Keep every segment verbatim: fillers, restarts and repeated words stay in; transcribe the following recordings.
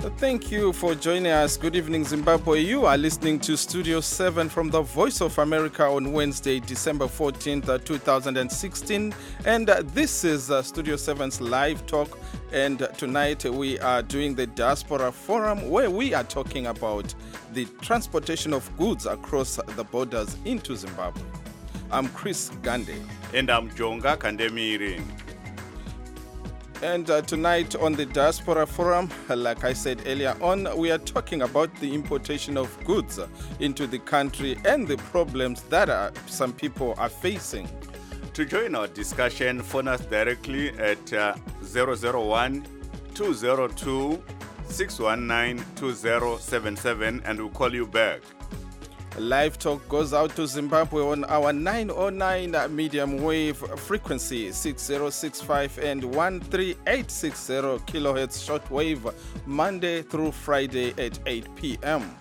Thank you for joining us. Good evening, Zimbabwe. You are listening to Studio seven from the Voice of America on Wednesday, December fourteenth, two thousand sixteen. And uh, this is uh, Studio seven's live talk. And uh, tonight we are doing the Diaspora Forum, where we are talking about the transportation of goods across the borders into Zimbabwe. I'm Chris Gande. And I'm Jonga Kandemiri. And uh, tonight on the Diaspora Forum, like I said earlier on, we are talking about the importation of goods into the country and the problems that uh, some people are facing. To join our discussion, phone us directly at uh, zero zero one, two zero two, six one nine, two zero seven seven and we'll call you back. Live talk goes out to Zimbabwe on our nine oh nine medium wave frequency six zero six five and one three eight six zero kilohertz shortwave Monday through Friday at eight p.m.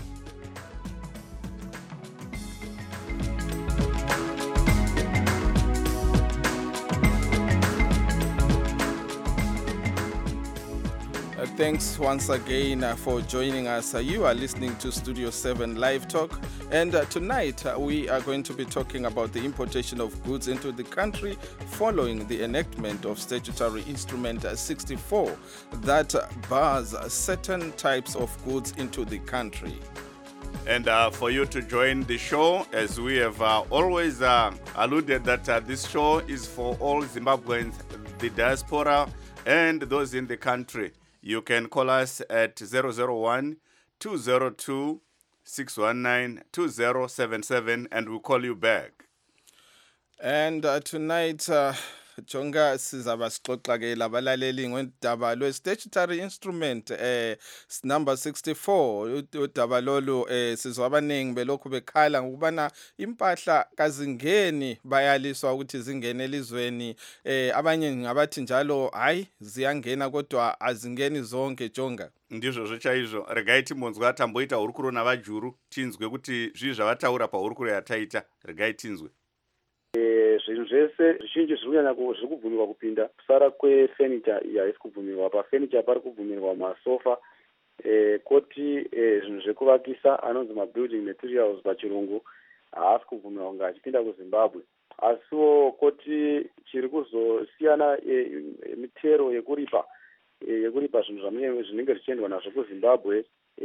Uh, thanks once again uh, for joining us. Uh, you are listening to Studio seven Live Talk, and uh, tonight uh, we are going to be talking about the importation of goods into the country following the enactment of Statutory Instrument uh, sixty-four that uh, bars certain types of goods into the country. And uh, for you to join the show, as we have uh, always uh, alluded that uh, this show is for all Zimbabweans, the diaspora, and those in the country. You can call us at zero zero one, two zero two, six one nine, two zero seven seven and we'll call you back. And uh, tonight, uh, Jonga sizaba sixoxa ke labalaleli ngodaba lwe statutory instrument eh number sixty-four udaba lolu eh sizwa abaningi belokhu bekhala ngokubana impahla kazingeni bayaliswa ukuthi zingene elizweni eh abanye ngabathi njalo hayi ziyangena kodwa azingeni zonke Jonga. Ndizvo zvechaizvo regai timbonzwa tamboita hurukuro navajuru tinzwe kuti zvii zvavataura pahurukuro yataita regai tinzwe. Zvinhu zvese zvizhinji zviri kunyanya zviri kubvumirwa kupinda kusara kwefurniture haisi kubvumirwa. Pafurniture pari kubvumirwa masofa, koti zvinhu zvekuvakisa anonzi mabuilding materials pachirungu haasi kubvumirwa kunge achipinda kuZimbabwe. Asiwo koti chiri kuzosiyana mitero yekuripa yekuripa zvinhu zvinenge zvichiendwa nazvo kuZimbabwe,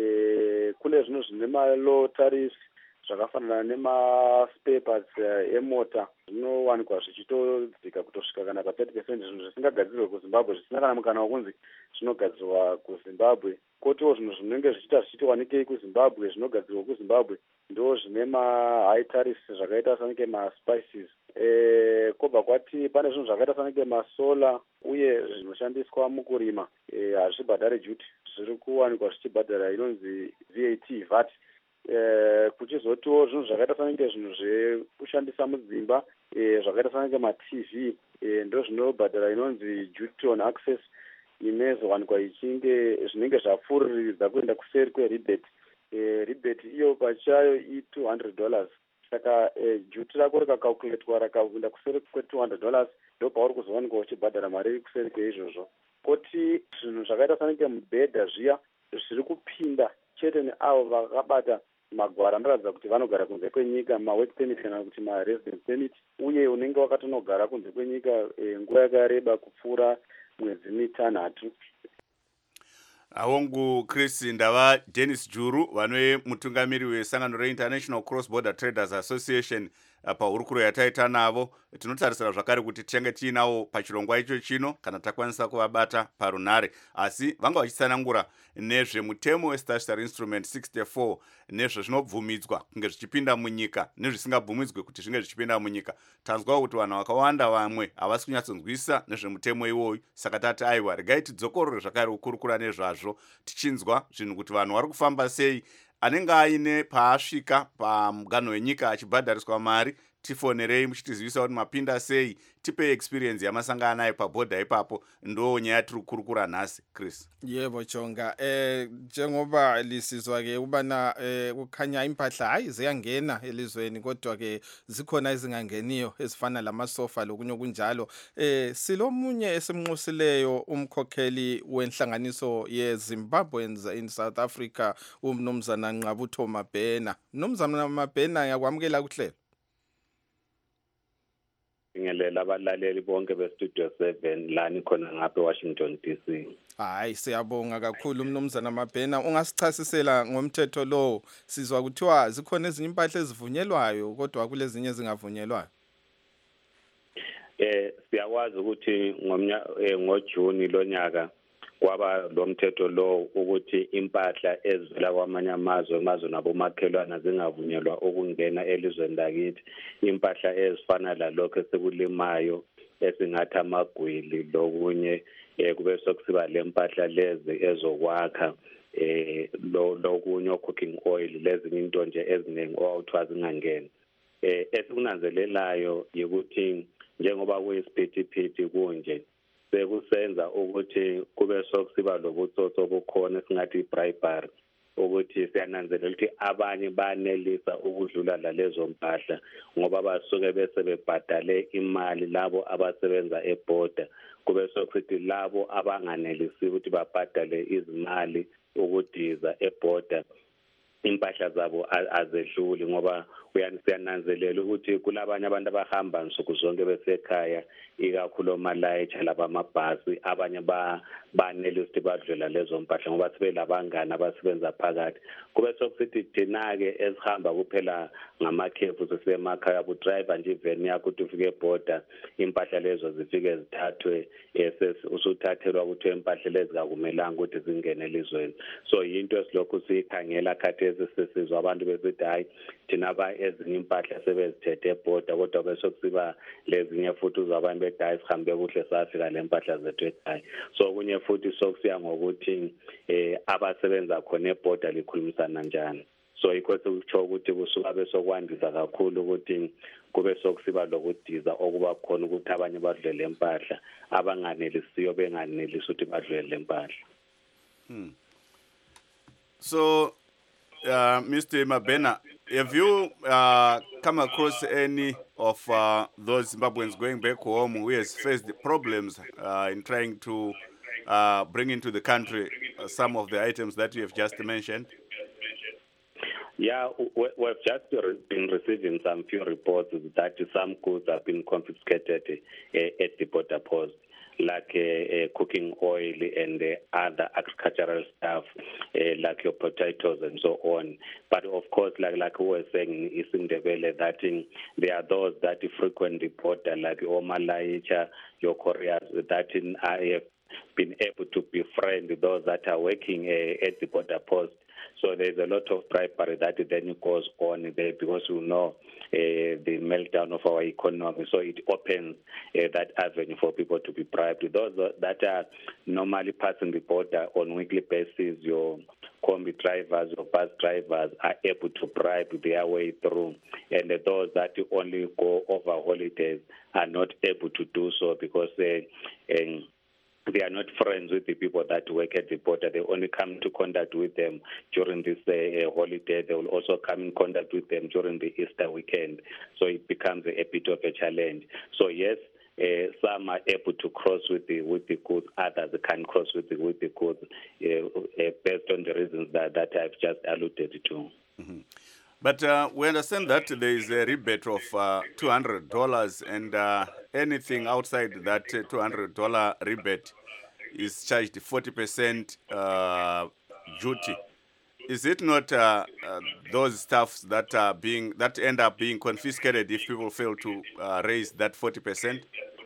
kune zvinhu zvine ma-low tariffs zvakafanana nema-spare parts emota zvinowanikwa zvichitodzika kutosvika kana pa thirty percent, zvinhu zvisingagadzirwe kuZimbabwe zvisina kana mukana wokunzi zvinogadzirwa kuZimbabwe. Kotiwo zvinhu zvinenge zvichiita zvichitiwanikei kuZimbabwe zvinogadzirwa kuZimbabwe ndo zvine ma-high tariffs zvakaita sanike ma-spices. Eh, kobva kwati pane zvinhu zvakaita sanike masola uye zvinoshandiswa mukurima hazvibhadhare duty, zviri kuwanikwa zvichibhadhara inonzi V A T, V A T. Eh, kuchizotiwo zvinhu zvakaita sanike zvinhu zvekushandisa mudzimba eh, zvakaita sanike ma-T V eh, ndo zvinobhadhara inonzi duty on access inozowanikwa ichinge zvinenge zvapfuuridza kuenda kuseri kwerebate. Eh, rebate iyo pachayo i two hundred dollars. Saka eh, duty rako rikacalculatwa rakaenda kuseri kwe two hundred dollars ndo pauri kuzowanikwa uchibhadhara mari iri kuseri kweizvozvo. Koti zvinhu zvakaita sanike mubhedha zviya zviri kupinda chete neavo vakabata magwara anoratidza kuti vanogara kunze kwenyika, ma-work permit kana kuti ma-residence permit, uye unenge wakatonogara kunze kwenyika e, nguva yakareba kupfuura mwedzi mitanhatu. Awongu Chris ndava Dennis Juru vanwe mutungamiri wesangano reInternational Cross Border Traders Association pahurukuro yataita navo. Tinotarisira zvakare kuti tinge tiinawo pachirongwa icho chino kana takwanisa kuvabata parunare, asi vanga vachitsanangura nezvemutemo weStatutory Instrument sixty-four nezvezvinobvumidzwa kunge zvichipinda munyika nezvisingabvumidzwe kuti zvinge zvichipinda munyika. Tanzwa kuti vanhu vakawanda vamwe havasi kunyatsonzwisa nezvemutemo iwoyu, saka tati aiwa regai tidzokorore zvakare kukurukura nezvazvo tichinzwa zvinhu kuti vanhu vari kufamba sei, anenge aine paasvika pamuganho wenyika achibhadhariswa mari tifonerei muchitizivisa kuti mapinda sei, tipe experience yamasangana nayo pabhodha ipapo. Ndo nyaya tiri kukurukura nhasi Chris. Yebo Jonga, eh njengoba lisizwa ke ubana eh kukhanya impahla hayi ziyangena elizweni kodwa ke zikhona ezingangeniyo ezifana lamasofa lokunye kunjalo. Eh silomunye esimnqusileyo umkhokheli wenhlanganiso yeZimbabweans in South Africa, umnumzana Nqabutho Mabhena. Mnumzana Mabhena, yakwamukela kuhlelo. Ngelela abalaleli bonke bestudio seven lani khona ngapha eWashington D C. Hayi siyabonga kakhulu mnumzana Mabhena, ungasichasisela ngomthetho lo. Sizwa kuthiwa zikhona ezinye impahla ezivunyelwayo kodwa kulezinye ezingavunyelwayo. Eh siyakwazi ukuthi ngomnya ngoJuni lonyaka kwaba lo mthetho lo ukuthi impahla ezivela kwamanye amazwe amazwe nabomakhelwana zingavunyelwa ukungena elizweni lakithi. Impahla ezifana lalokho esekulimayo esingathi amagwili lokunye eh kube sokusiba lempahla lezi ezokwakha eh lo lokunye cooking oil lezinye into nje eziningi okuthiwa zingangena. Eh esikunanzelelayo ukuthi njengoba kuyisiphithiphithi kunje sekusenza ukuthi kube sokusiba lobutsotso obukhona singathi ibribery, ukuthi siyananzelela ukuthi abanye banelisa ukudlula lalezo mpahla ngoba basuke bese bebhadale imali labo abasebenza eborder, kube sokuthi labo abanganelisi ukuthi babhadale izimali ukudiza eborder impahla zabo azedluli ngoba uyansiyananzelela ukuthi kulabanye abantu abahamba nsuku zonke besekhaya ikakhulu omalayitha laba amabhasi abanye ba banelisa ukuthi badlula lezo mpahla ngoba sibe labangana abasebenza phakathi. Kube sokuthi thina ke esihamba kuphela ngamakhefu sesemakhaya bu driver nje iveni yakho ukuthi ufike eborder impahla lezo zifike zithathwe usuthathelwa ukuthi impahla lezi kakumelanga ukuthi zingene elizweni. So into esilokhu sikhangela khathesi sesizwa abantu besithi hayi thina ba ezinye impahla sebezithethe eborder kodwa bese kusiba lezinye futhi uzabantu bedayi sihambe kuhle safika lempahla zethu ekhaya. So kunye futhi sokusiya ngokuthi eh abasebenza khona eborder likhulumisana njani. So ikho sokutsho ukuthi kusuka besokwandisa kakhulu ukuthi kube sokusiba lokudiza okuba khona ukuthi abanye badlule impahla abanganelisiyo benganelisi ukuthi badlule lempahla. Hmm. So uh, Mister Mabhena, have you uh, come across any of uh, those Zimbabweans going back home who has faced problems uh, in trying to uh, bring into the country uh, some of the items that you have just mentioned? Yeah, we've just been receiving some few reports that some goods have been confiscated uh, at the border post, like uh, uh, cooking oil and uh, other agricultural stuff, uh, like your potatoes and so on. But of course, like like we were saying, is in the valley that in, there are those that frequent the border, like Omalaicha, your couriers, that in, I have been able to befriend those that are working uh, at the border post. So there's a lot of bribery that then goes on there because we know uh, the meltdown of our economy. So it opens uh, that avenue for people to be bribed. Those that are normally passing the border on weekly basis, your combi drivers or bus drivers are able to bribe their way through. And those that only go over holidays are not able to do so because they uh, they are not friends with the people that work at the border. They only come into contact with them during this uh, holiday. They will also come in contact with them during the Easter weekend. So it becomes a, a bit of a challenge. So yes, uh, some are able to cross with the with the goods. Others can cross with the with the goods uh, uh, based on the reasons that, that I've just alluded to. Mm-hmm. But uh, we understand that there is a rebate of uh, two hundred dollars, and uh, anything outside that uh, two hundred dollars rebate is charged forty percent uh, duty. Is it not uh, uh, those stuffs that are being that end up being confiscated if people fail to uh, raise that forty percent?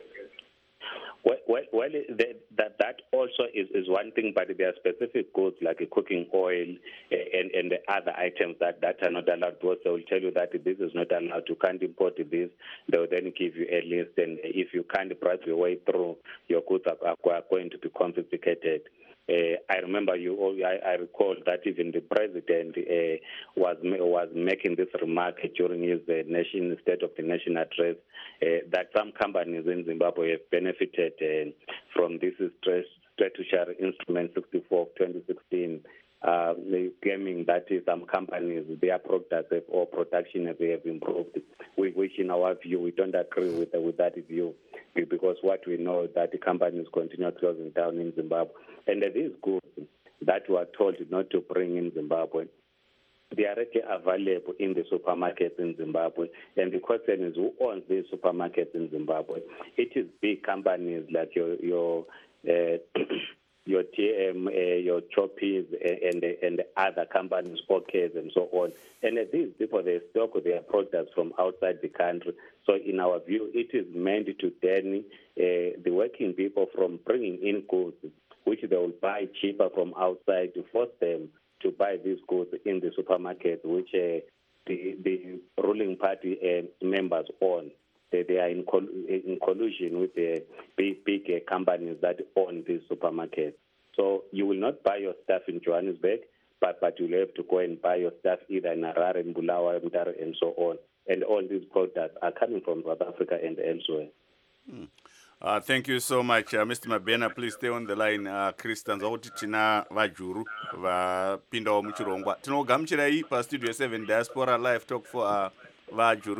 Well, well, well that that also is, is one thing, but there are specific goods like cooking oil and, and the other items that, that are not allowed. Because they will tell you that this is not allowed. You can't import this. They will then give you a list, and if you can't price your way through, your goods are, are going to be confiscated. Uh, I remember you. I, I recall that even the president uh, was was making this remark during his uh, nation State of the Nation address uh, that some companies in Zimbabwe have benefited uh, from this statutory instrument sixty-four of twenty sixteen. Uh, claiming that some companies, their products have, or production have, have improved, which in our view, we don't agree with, with that view, because what we know is that the companies continue closing down in Zimbabwe. And these goods that were told not to bring in Zimbabwe, they are already available in the supermarkets in Zimbabwe. And the question is, who owns these supermarkets in Zimbabwe? It is big companies like your your uh, your T M, uh, your Choppies, uh, and and other companies, Ok's, and so on. And uh, these people, they stock their products from outside the country. So in our view, it is meant to turn uh, the working people from bringing in goods, which they will buy cheaper from outside, to force them to buy these goods in the supermarket, which uh, the, the ruling party uh, members own. They, they are in, col- in collusion with the big, big uh, companies that own these supermarkets. So you will not buy your stuff in Johannesburg, but, but you'll have to go and buy your stuff either in Harare, in Bulawayo, and so on. And all these products are coming from South Africa and elsewhere. Mm. Uh, thank you so much, uh, Mister Mabena. Please stay on the line. Uh, Christians, kuti tina vajuru vapindawo muchirongwa. Tinogamuchirai pa Studio seven Diaspora Live Talk for uh, vajuru.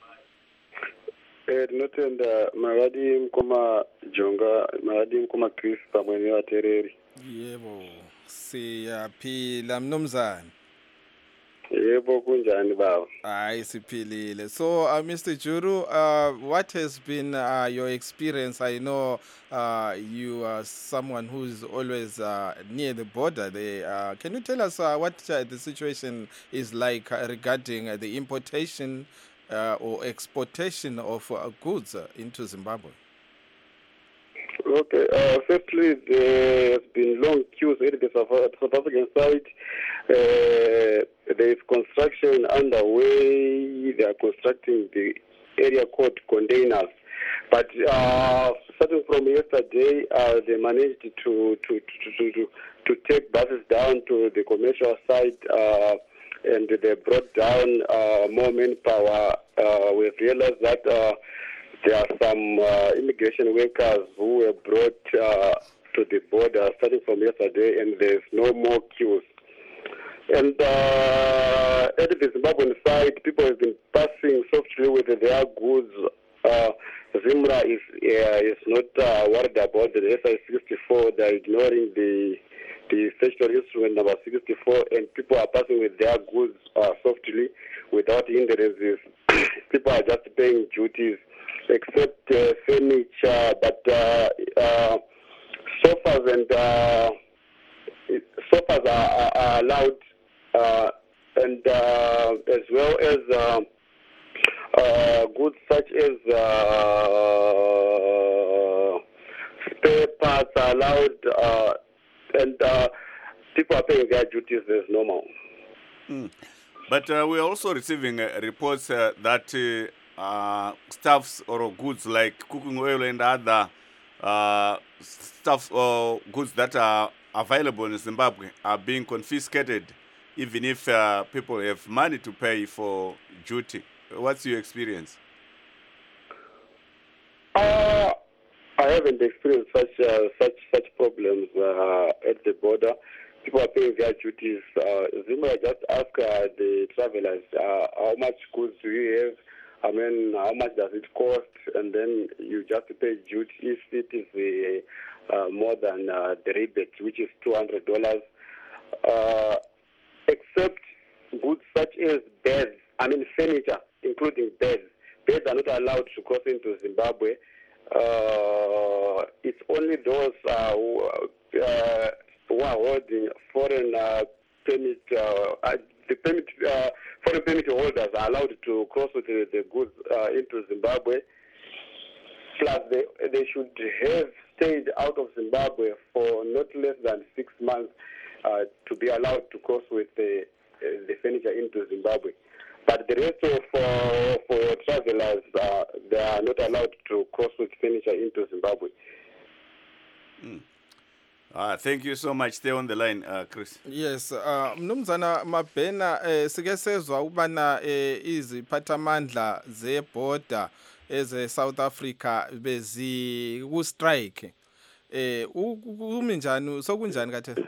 Eh, tinotenda maradi mkoma Jonga, maradi mkoma Chris pamwe nevateereri. Yebo, siyaphila mnumzane. Yebo kunjani baba? Hayi siphilile. So uh, Mister Juru, uh, what has been uh, your experience? I know uh, you are someone who's always uh, near the border there. Uh, can you tell us uh, what uh, the situation is like uh, regarding uh, the importation uh, or exportation of uh, goods uh, into Zimbabwe? Okay, uh, firstly, there has been long queues at the South, South African side. Uh, there is construction underway. They are constructing the area called containers. But uh, starting from yesterday, uh, they managed to to, to, to, to to take buses down to the commercial side, uh, and they brought down uh, more manpower. Uh, we've realized that uh, there are some uh, immigration workers who were brought uh, to the border starting from yesterday, and there's no more queues. And uh, at the Zimbabwean side, people have been passing softly with their goods. Uh, Zimra is uh, is not uh, worried about the S I sixty-four. They're ignoring the the statutory instrument number sixty-four, and people are passing with their goods uh, softly without hindrances. People are just paying duties, except uh, furniture, but uh, uh, sofas and uh, sofas are, are, are allowed, uh, and uh, as well as uh, uh, goods such as uh, spare parts are allowed, uh, and uh, people are paying their duties as normal. Mm. But uh, we're also receiving uh, reports uh, that uh, uh, stuffs or goods like cooking oil and other uh, stuffs or goods that are available in Zimbabwe are being confiscated, even if uh, people have money to pay for duty. What's your experience? Uh, I haven't experienced such uh, such such problems uh, at the border. People are paying their duties. Uh, Zimra just ask uh, the travelers, uh, how much goods do you have? I mean, how much does it cost? And then you just pay duty if it is uh, uh, more than uh, the rebate, which is two hundred dollars. Uh, except goods such as beds, I mean furniture, including beds. Beds are not allowed to cross into Zimbabwe. Uh, it's only those uh, who, uh, who are holding foreign uh, permit, uh, uh, the permit, uh, foreign permit holders are allowed to cross with the, the goods uh, into Zimbabwe. Plus, they, they should have stayed out of Zimbabwe for not less than six months uh, to be allowed to cross with the, uh, the furniture into Zimbabwe. But the rest of uh, for travelers, uh, they are not allowed to cross with furniture into Zimbabwe. Mm. Ah, thank you so much. Stay on the line, uh, Chris. Yes, uh Mnumzana Mabhena eh sike sezwa ubana eh iziphathamandla zeborder eze South Africa bezi ku strike. Eh umi njani sokunjani khathesi?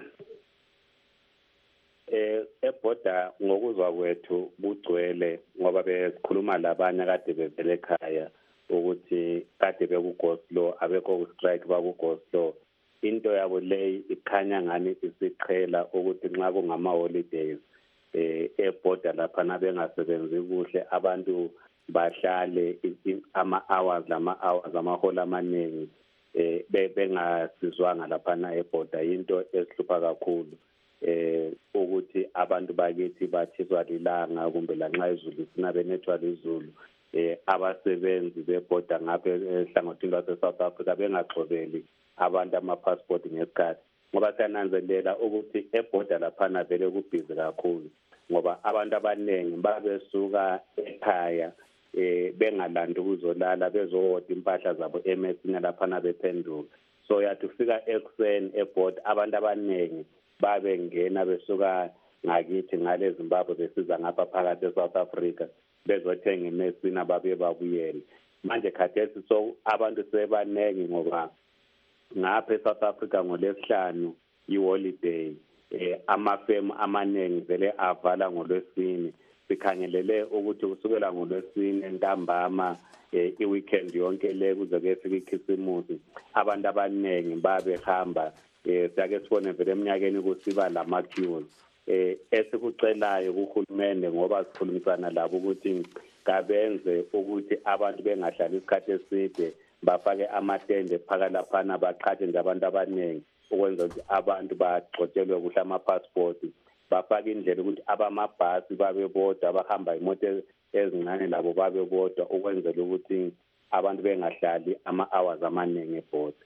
Eh eborder ngokuzwa kwethu bugcwele ngoba besikhuluma labanye kade bevele ekhaya ukuthi kade bekugoslo abekho ku strike bakugoslo. Into yabo leyi ikhanya ngani isiqhela ukuthi nxa kungama holidays eh eborder lapha nabengasebenzi kuhle abantu bahlale ama hours lama hours amahola amaningi eh bengasizwanga lapha na eborder into esihlupha kakhulu eh ukuthi abantu bakithi bathiswa lilanga kumbe lanxa izulu sina benethwa lizulu eh abasebenzi beborder ngapha ehlangothini lwase South Africa bengaxobeli abantu ama-passport ngesikhathi ngoba siyananzelela ukuthi eborder laphana vele kubhizi kakhulu ngoba abantu abaningi babesuka ekhaya eh bengalanda ukuzolala bezohoda impahla zabo emesini laphana bephenduka so yathi ufika ekuseni eborder abantu abaningi babengena besuka ngakithi ngale Zimbabwe besiza ngapha phakathi eSouth Africa bezothenga emesini ababe babuyele manje khathesi so abantu sebanengi ngoba ngapha eSouth Africa ngolesihlanu iholiday eh amafemu amanengi vele avala ngolwesine sikhangelele ukuthi kusukela ngolwesine ntambama eh iweekend yonke le kuze kufike ikhisimusi abantu abanengi babehamba eh sake sibone vele eminyakeni kusiba lama queues eh esikucelayo kuhulumende ngoba sikhulumisana labo ukuthi kabenze ukuthi abantu bengahlali isikhathi eside bafake amatende phaka laphana baqhathe nje abantu abaningi ukwenza ukuthi abantu bagcotshelwe kuhle ama-passport bafake indlela ukuthi abamabhasi babe bodwa abahamba imoto ezincane labo babe bodwa ukwenzela ukuthi abantu bengahlali ama-hours amaningi ebhoda.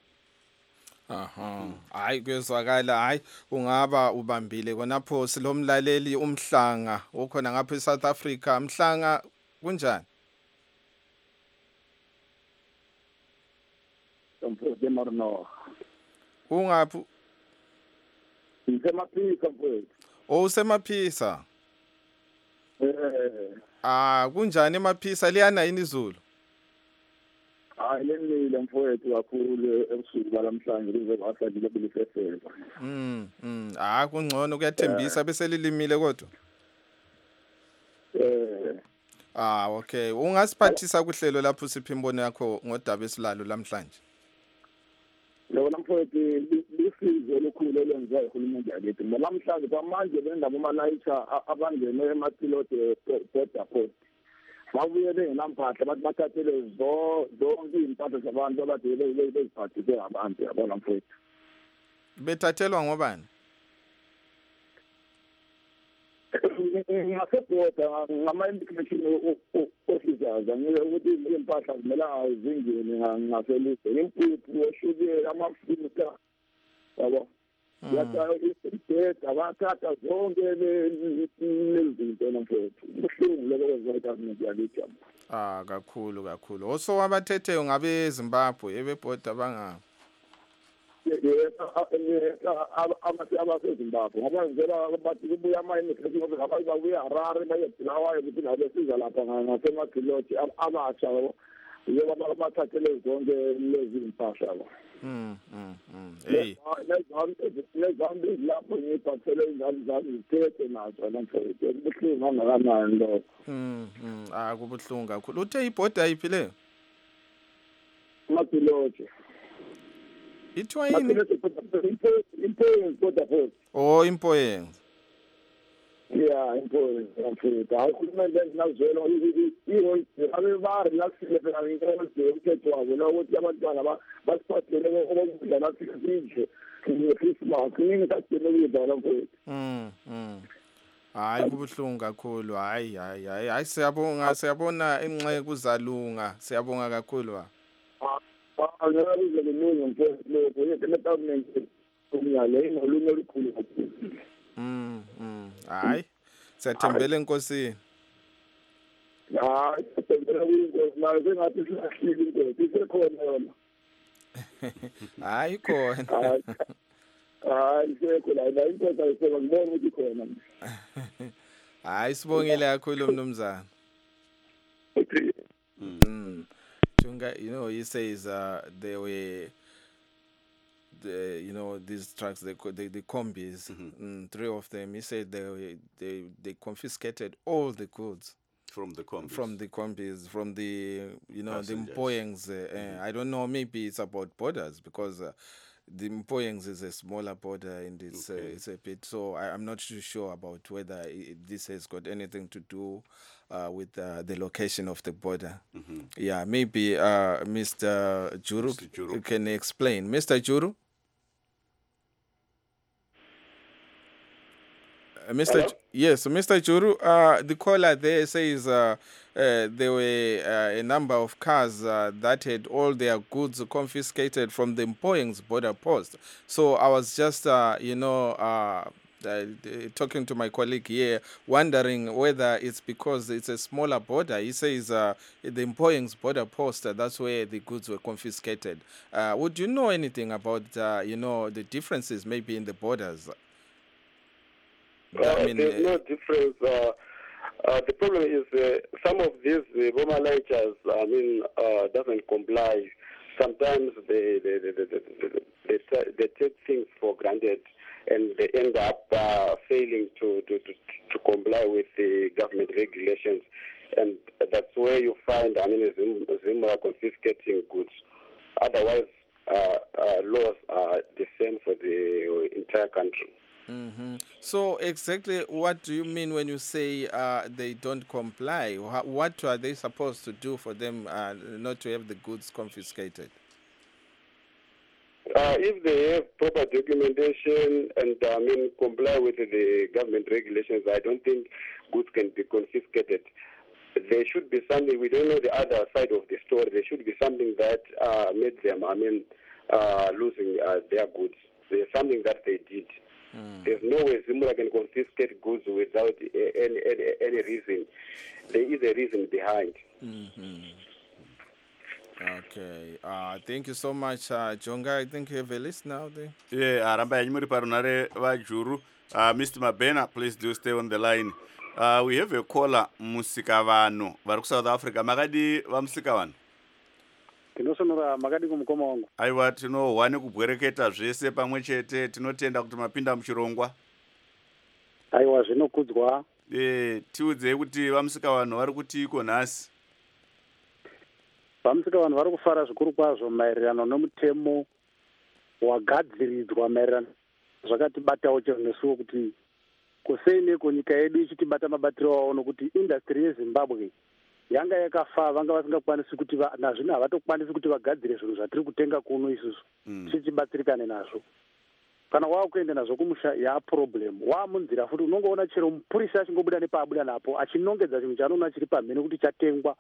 Aha, hayi kuyezwakala, hayi ungaba ubambile konapho silomlaleli umhlanga ukhona ngapha eSouth Africa. Mhlanga kunjani? Mfowethu Marno. Ungaphi? Ngisemaphisa mfowethu. Oh usemaphisa. Eh. Ah kunjani emaphisa liyana yini izulu? Hayi lenile mfowethu kakhulu ebusuku balamhlanje lize kwasadile kulisefela. Mm mm ah kungcono kuyathembisa bese lilimile kodwa. Eh. Ah okay ungasiphathisa kuhlelo lapho siphi imbono yakho ngodaba esilalo namhlanje. Lona mfowethu lisizo lokhulu elenziwa uhulumende yakithi namhlanje kwamanje bendaba amalayitha abangene emathilode border post babuye bengenampahla bathi bathathele zonke impahla zabantu abade beziphathise abantu yabona mfowethu. Bethathelwa ngobani? Ngasebhoda ngama-immigration officers angike ukuthi impahla zimelanga zingene ngaselise impuphu oshukela amafutha yabo yatha isibhedla abathatha zonke lezinto mfowethu ubuhlungu lokho government yakithi. Ah kakhulu kakhulu oso wabathetheyo ngabe eZimbabwe ebebhoda banga abasezimbabwe ngoba ngizela bathi kubuya ama-immigration officers abantu babuya Harare bayebulawayo ukuthi nabo besiza lapha ngasemagiloti abatsha yebo bathathele zonke lezi impahla. Mm mm mm hey nezambi lapho ngiphathele ingane zami zithethe nazo namhlanje ubuhlungu angakanani lo. Mm mm ah kubuhlungu kakhulu uthe ibhoda ayiphi le? Magiloti. Ithiwa yini? Impoyeng border post. Oh Impoyeng. Yeah, Impoyeng mfowethu. Uhulumende nazwela iho abebari lakusile phela ngikho ukhetho wabo lokuthi abantwana basiphathele okudla lafika sidle ngeChristmas ningi kathini ukudla mfowethu. Mm mm hayi kubuhlungu kakhulu hayi hayi hayi hayi siyabonga siyabona enxe kuzalunga siyabonga kakhulu wa. Angalazi leminye mfowethu lokho yethu government umyale ingolunye olukhulu kakhulu. Mm mm hayi siyathembela enkosini. Hayi siyathembela inkosi nayo sengathi silahlile inkosi isekhona yona. Hayi khona. hayi sekho la la inkosi ayiseka ngibona ukuthi khona hayi sibongile kakhulu mnumzana. Mm. Chunga, you know, he says uh, they were, the, you know, these trucks, the the, the combis, mm-hmm. mm, three of them. He said they were, they they confiscated all the goods from the combis, from the combis, from the you know passengers. The Mpoyengs. Uh, mm-hmm. uh, I don't know. Maybe it's about borders because. Uh, The Mpoyengs is a smaller border and it's, okay. uh, it's a bit, so I, I'm not too sure about whether it, this has got anything to do uh, with uh, the location of the border. Mm-hmm. Yeah, maybe uh, Mister Juru, Mister Juru can explain. Mister Juru? Uh, Mister J- yes, Mister Juru, uh, the caller there says uh, uh, there were uh, a number of cars uh, that had all their goods confiscated from the Mpoyengs border post. So I was just, uh, you know, uh, uh, talking to my colleague here, wondering whether it's because it's a smaller border. He says uh, the Mpoyengs border post, uh, that's where the goods were confiscated. Uh, would you know anything about, uh, you know, the differences maybe in the borders? Uh, I mean, there's uh, no difference. Uh, uh, the problem is uh, some of these uh, Boma Lighters, I mean, uh, doesn't comply. Sometimes they they, they, they, they, they, they take things for granted and they end up uh, failing to, to, to, to comply with the government regulations. And that's where you find, I mean, Zimra confiscating goods. Otherwise, uh, uh, laws are the same for the entire country. Mm-hmm. So exactly what do you mean when you say uh, they don't comply? What are they supposed to do for them uh, not to have the goods confiscated? Uh, if they have proper documentation and I mean comply with the government regulations, I don't think goods can be confiscated. There should be something, we don't know the other side of the story, there should be something that uh, made them, I mean, uh, losing uh, their goods. There's something that they did. Mm. There's no way Zimura can confiscate goods without any, any, any reason. There is a reason behind. Mm-hmm. Okay. Uh, thank you so much, uh, Jonga. I think you have a list now there. Yeah, Aramba Yimuri Parunare Vajuru. Uh, Mister Mabena, please do stay on the line. Uh, we have a caller, Musikavano. Varuk South Africa. Magadi Vamsikavan. Tinosonora magadi kumukoma wangu. Aiwa tino wane kubwereketa zvese pamwe chete tinotenda kuti mapinda muchirongwa. Aiwa zvinokudzwa. Eh tiudzei kuti vamusika vanhu vari kuti iko nhasi. Vamusika vanhu vari kufara zvikuru kwazvo maererano nomutemo wagadziridzwa maererano zvakatibatawo chero nesuwo kuti kuseineko nyika yedu ichitibata mabatiro awo nokuti industry yeZimbabwe yanga yakafa vanga vasingakwanisi kuti nazvino havatokwanisi kuti vagadzire zvinhu zvatiri kutenga kuno isusu mm. tichibatsirikane nazvo kana wava kuenda nazvo kumusha yaproblem waamunzira futi unongoona chero mupurisa achingobuda nepaabuda napo achinongedza chinhu chaanoona chiri pamhene kuti chatengwa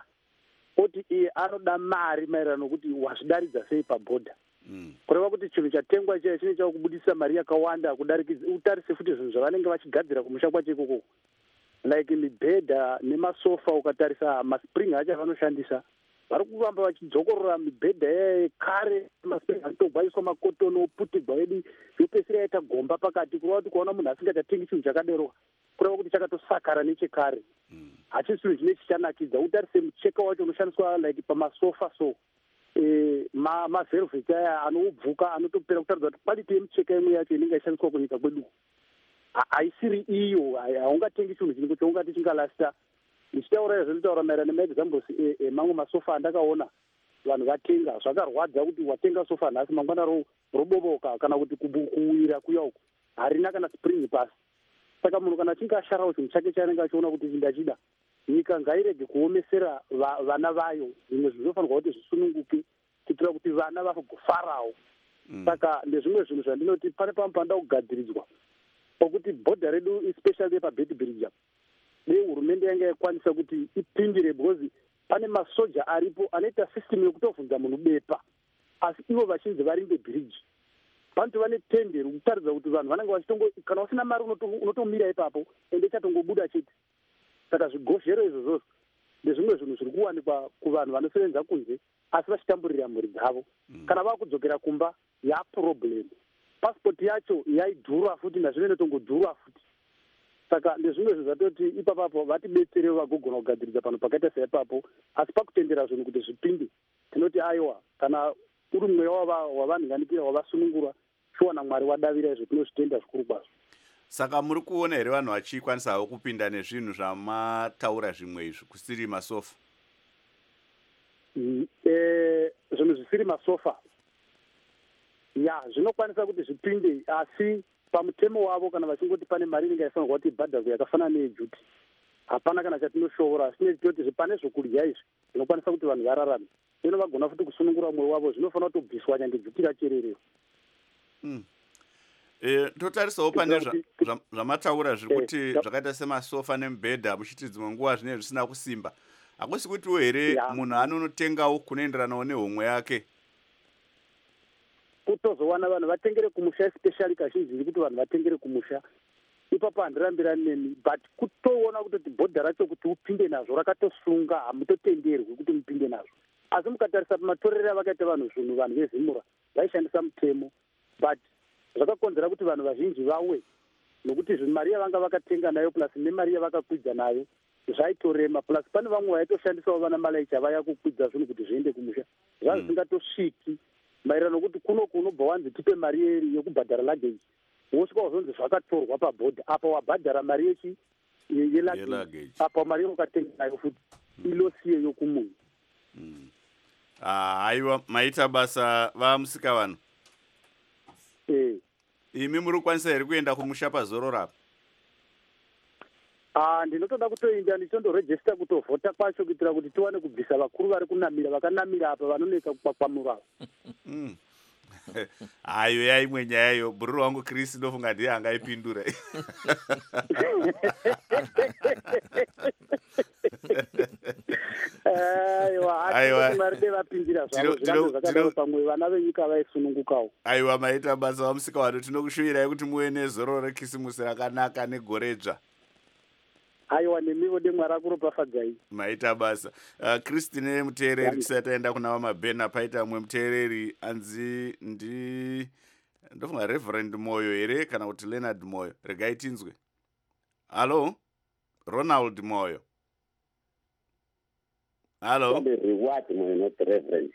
oti iye anoda mari maererano kuti wazvidaridza sei pabhodha mm. kureva kuti chinhu chatengwa chaiye chine chakubudisa mari yakawanda kudarikidza utarise futi zvinhu zvavanenge vachigadzira kumusha kwacho ikoko like mibhedha nemasofa ukatarisa maspring acho avanoshandisa vari kuramba vachidzokorora mibhedha yekare maspring achitogwaiswa makotono oputigwa edu yopesira yaita gomba pakati kureva kuti kuona munhu asingachatengi chinhu chakadero kureva kuti chakatosakara nechekare hachisi chinhu chine chichanakidza utarise mucheka wacho unoshandiswa like pamasofa so e, mavelvet ma aya anoubvuka anotopera kutaridza kuti quality yemucheka imwe yacho inenge ishandiswa kunyika kwedu haisiri iyo haungatengi chinhu chinenge chaungati chingalasta ndichitaura zvinotaura maererano nemaexamples emamwe masofa andakaona vanhu vatenga zvakarwadza kuti watenga sofa nhasi mangwana roboboka kana kuti kuwira kuya uko harina kana spring pasi saka munhu kana achinge asharawo chinhu chake chaanenge achiona kuti chindachida nyika ngairege kuomesera vana vayo zvimwe zvinofanirwa kuti zvisununguke kuitira kuti vana vagofarawo saka ndezvimwe zvinhu zvandinoti pane pamwe panoda kugadziridzwa pokuti bhodha redu especially pabed bridge dei hurumende yanga yakwanisa kuti ipindire because pane masoja aripo anoita system yekutovhunza munhu bepa asi ivo vachinzi varinde bridge vantu vane tende kutaridza kuti vanhu vanenge vachitongo kana usina mari unotomira ipapo ende chatongobuda chete saka zvigozhero izvozvo ndezvimwe zvinhu zviri kuwanikwa kuvanhu vanosevenza kunze asi vachitamburira mhuri dzavo kana vakudzokera kumba yaproblem passport yacho yaidhura futi nazvino inotongodhura futi. Saka ndezvimwe zvinhu zvatoti ipapapo vatibetserewo vagogona kugadziridza pano pakaita seipapo, asi pakutendera zvinhu kuti zvipinde tinoti aiwa, kana uri mweya wavanhinganikira wavasunungura chiwana Mwari wadavira izvo tinozvitenda zvikuru kwazvo. Saka muri kuona here vanhu vachikwanisawo kupinda nezvinhu zvamataura zvimwe izvi kusiri masofa? Zvinhu zvisiri masofa ya zvinokwanisa kuti zvipinde, asi pamutemo wavo kana vachingoti pane mari inenge yaifanirwa kuti ibhadharwe yakafanana neyejuti, hapana kana chatinoshoora. Asi tinoti pane zvokudya izvi zvinokwanisa kuti vanhu vararame, ino vagona futi kusunungura mwoyo wavo, zvinofanira kutobviswa nyange juti rachererewa. Mm. E, totarisawo pane zvamataura zviri kuti zvakaita semasofa nemibhedha muchiti dzimwe nguva zvinenge zvisina kusimba. Hakusi kutiwo here munhu anonotengawo kunoenderanawo nehomwe yake? Kutozowana vanhu vatengere kumusha, especially kazhinji ziri kuti vanhu vatengere kumusha, ipapo handirambirani nemi, but kutoona kutoti bhodha racho kuti upinde nazvo rakatosunga, hamutotenderwi kuti mupinde nazvo. Asi mukatarisa pamatorero avakaita vanhu zvinhu, vanhu vezimura vaishandisa mutemo, but zvakakonzera kuti vanhu vazhinji vawe, nokuti mari yavanga vakatenga nayo plus nemari yavakakwidza nayo zvaitorema, plus pane vamwe vaitoshandisawo vana malaicha vaya kukwidza zvinhu kuti zviende kumusha, zvanga zvisingatosviki maererano nokuti kuno kunobva wanzi tipe mari yekubhadhara luggage, wosvika wazonzi zvakatorwa pabhodha, apa wabhadhara mari yechi yeluggage, apa mari yaukatenga nayo futi ilosiye yokumunhu. Haiwa, maita basa vamusika vanhu. Eh. Imi muri kukwanisa here kuenda kumusha pazoro rapa? Ah, ndinotoda kutoinda ndichondorejesta kutovhota kwacho kuitira kuti tiwane kubvisa vakuru vari kunamira, vakanamira apa vanoneka kukwamura. Mm. Hayo yaimwe nyayayo, bhururu wangu Chris ndofunga ndiye angaipindura. Aiwa, maride vapindira zvavo zvinhu zvakadaro pamwe vana venyika vaisunungukawo. Aiwa, maita basa vamusika wano, tinokushuvirai kuti muve nezoro rekisimusi rakanaka negoredzva. Aiwa, nemiwo deMwari akuropafadzai. Maita basa. Uh, Christine muteereri tisati taenda kuna vamabhena, paita mumwe muteereri anzi ndi ndofunga Reverend Moyo here kana kuti Leonard Moyo. Regai tinzwe. Hello? Ronald Moyo. Hello? The reward Moyo, not Reverend.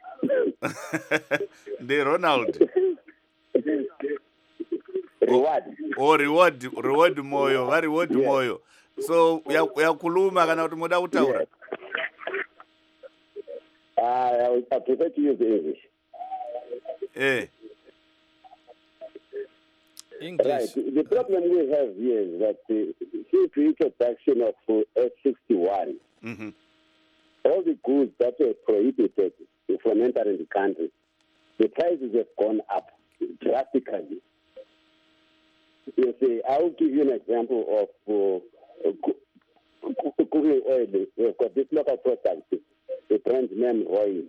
The Ronald. Reward. Oh, reward, reward Moyo, va reward yes. Moyo. So ya ya kuluma kana kuti moda kutaura. Ah, I I prefer to use English. Eh. English. Right. The problem we have here is that the, since the introduction of uh, S sixty-one, mm-hmm. all the goods that were prohibited from entering the country, the prices have gone up drastically. You see, I will give you an example of uh, cooking oil. We've got this local product, the brand name Royal.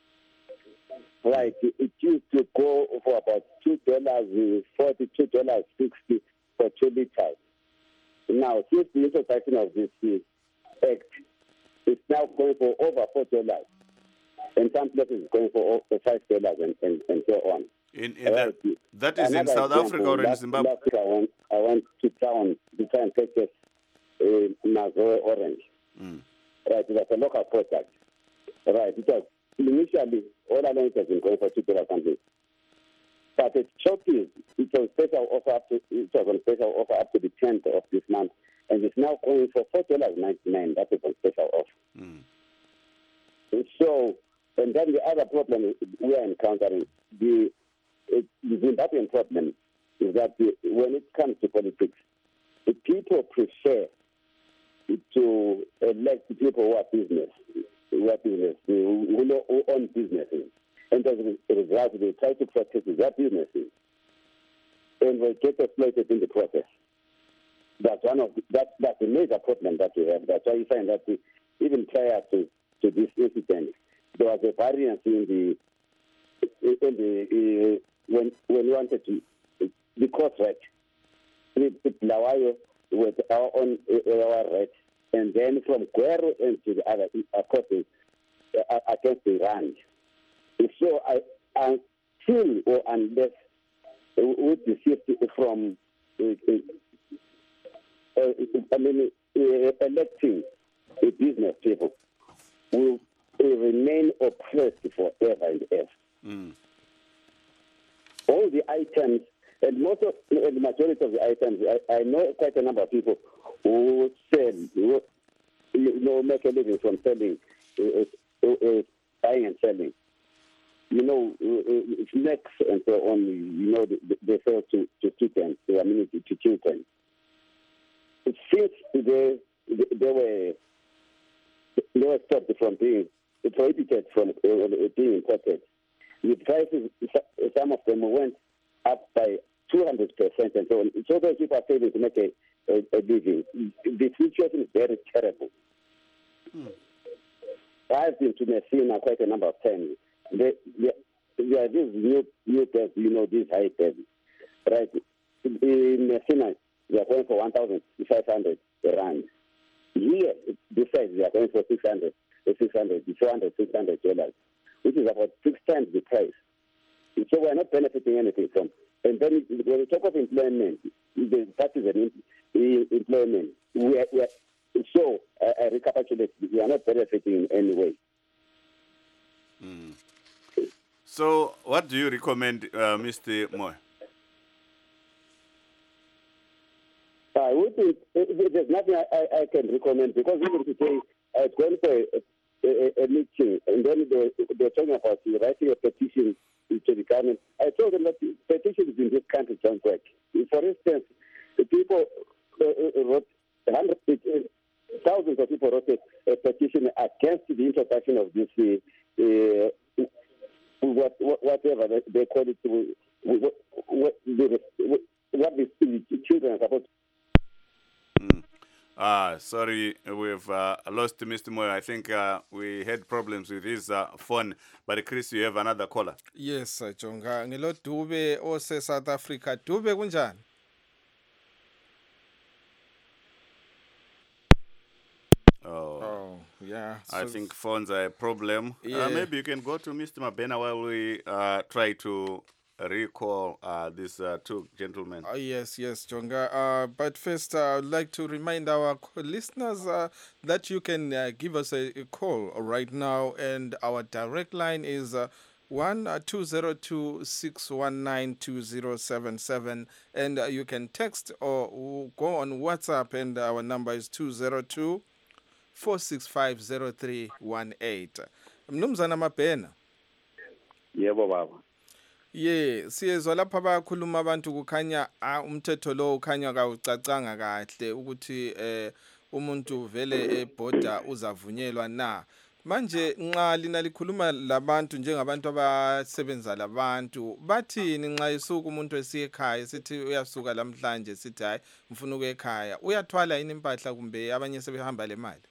Right, it used to go for about two dollars forty, two dollars sixty for two liters. Now, since the introduction of this uh, act, it's now going for over four dollars, and some places it's going for over five dollars, and, and, and so on. In, in right. that, that is Another in South example, Africa or in Zimbabwe? Last week I went, I went to town to try and purchase a Mazoe orange. Mm. Right, it was a local product. Right, it was initially all along it has been going for two dollars something. But the shop is it was special offer up to it was on special offer up to the tenth of this month, and it's now going for four dollars ninety nine. That is on special offer. Mm. And so, and then the other problem we are encountering the It, the Zimbabwean problem is that the, when it comes to politics, the people prefer to elect people who are business, who are business, who, know, who own businesses, and as a result, they try to protect their businesses, and they get exploited in the process. That's one of the, that, that's a major problem that we have. That's why you find that we, even prior to, to this incident, there was a variance in the in the uh, when when we wanted to the cost rate, with Blawayo with our own our rate, and then from Guero into the other according uh, against the rand. So I, until or unless with the shift from, uh, uh, uh, I mean, uh, electing uh, business people will uh, remain oppressed forever and ever. Mm. All the items, and most of uh, the majority of the items, I, I know quite a number of people who sell, who, you know, make a living from selling, uh, uh, uh, buying and selling. You know, uh, snacks and so on, you know, they, they sell to, to students, I mean, to, to children. Since they, they, they were they were stopped from being prohibited from uh, being imported, the prices, some of them went up by two hundred percent and so on. So those people are failing to make a, a, a living. The situation is very terrible. Hmm. I've been to Messina quite a number of times. There are these new, new beds, you know, these high beds, right? In Messina, they are going for one thousand five hundred rand. Here, this side, they are going for six hundred, six hundred, four hundred, six hundred dollars, which is about six times the price. So we are not benefiting anything from. And then when we talk of employment, that is an employment. We are, we are, so I, I recapitulate, we are not benefiting in any way. Mm. So, what do you recommend, uh, Mister Moy? I would think there's nothing I, I, I can recommend, because even today I was going for a, a, a meeting, and then they, they're talking about writing a petition to the government. I told them that petitions in this country don't work. For instance, the people uh, wrote hundreds, thousands of people wrote a, a petition against the introduction of this, uh, what, whatever they call it, what, what, the, what the children are supposed to. Mm. Ah, sorry, we've uh, lost Mister Moyo. I think uh, we had problems with his uh, phone. But Chris, you have another caller. Yes, Jonga. Ngilo Dube ose South Africa. Dube kunjani? Oh, oh yeah. I so think phones are a problem. Yeah. Uh, maybe you can go to Mister Mabena while we uh, try to recall uh, these uh, two gentlemen. Uh, yes, yes, Jonga. Uh, but first, uh, I'd like to remind our listeners uh, that you can uh, give us a, a call right now, and our direct line is uh, one two zero two six one nine two zero seven seven, and uh, you can text or go on WhatsApp, and our number is two zero two four six five zero three one eight. Mnumzana Mabena. Yebo baba. Ye, siyezwa lapha bakhuluma abantu kukhanya umthetho lo ukhanya kawucacanga kahle ukuthi eh umuntu vele ebhoda uzavunyelwa na. Manje nxa lina likhuluma labantu njengabantu abasebenza labantu, bathini nxa isuku umuntu esiye ekhaya sithi uyasuka lamhlanje sithi hayi mfuna ukuya ekhaya, uyathwala yini impahla kumbe abanye sebehamba le mali?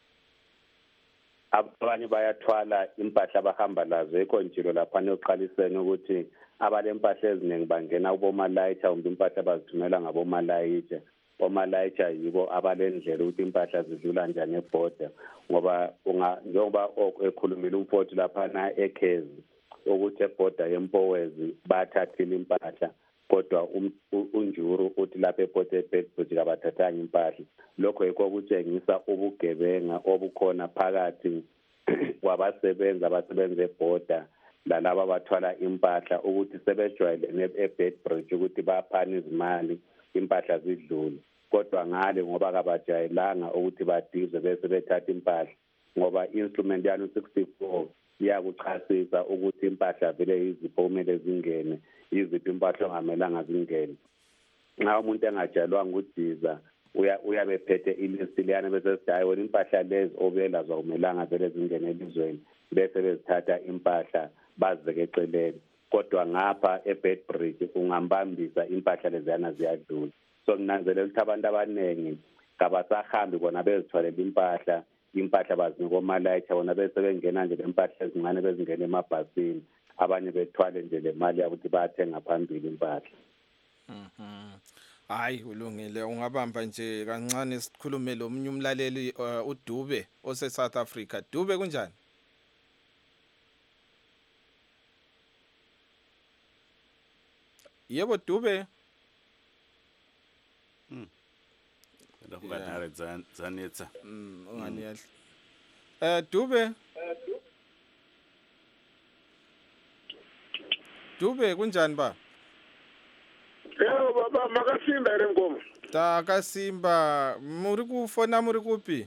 Abanye bayathwala impahla abahamba lazo ekonjilo lapha neqaliseni ukuthi abalempahla eziningi bangena kubomalayitha kumbe impahla bazithumela ngabomalayitha. Omalayitha yibo abalendlela ukuthi impahla zidlula njani ebhoda, ngoba unga njengoba ekhulumile umfowethu lapha na ekhezi ukuthi ebhoda yempowezi bathathile impahla, kodwa unjuru uthi lapha ebhoda eBedford kabathathanga impahla. Lokho yikho kutshengisa ubugebenga obukhona phakathi kwabasebenzi abasebenza ebhoda lalabo abathwala impahla, ukuthi sebejwayelene eBedford ukuthi baphana izimali impahla zidlule, kodwa ngale ngoba kabajayelanga ukuthi badizwe bese bethatha impahla, ngoba instrument yanu sixty-four iyakuchasisa ukuthi impahla vele yizipho kumele zingene, yizipho impahla ongamelanga zingene. Nxa umuntu engajayelwanga ukudiza uya uyabephethe ilist liyana bese sidayi wena impahla lezi obela zawumelanga vele zingene elizweni, bese bezithatha impahla bazeke eceleni. Kodwa ngapha eBedford ungambambisa impahla leziyana ziyadlula. So nginanzelela ukuthi abantu abaningi kabasahambi bona bezithwalela impahla, impahla bazinika omalayitha bona bese bengena nje lempahla ezincane bezingena emabhasini, abanye bethwale nje le mali yokuthi bathenga phambili impahla. Mhm. Hayi ulungile, ungabamba nje kancane sikhulume lo mnye umlaleli uh, uDube ose South Africa. Dube kunjani? Yebo Dube. Hmm. Ndakungadare dzanetsa. Mm, ungani yahle. Eh Dube. Dube kunjani ba? Yebo baba makasimba ere Mgomo. Ta kasimba muri kufona muri kupi?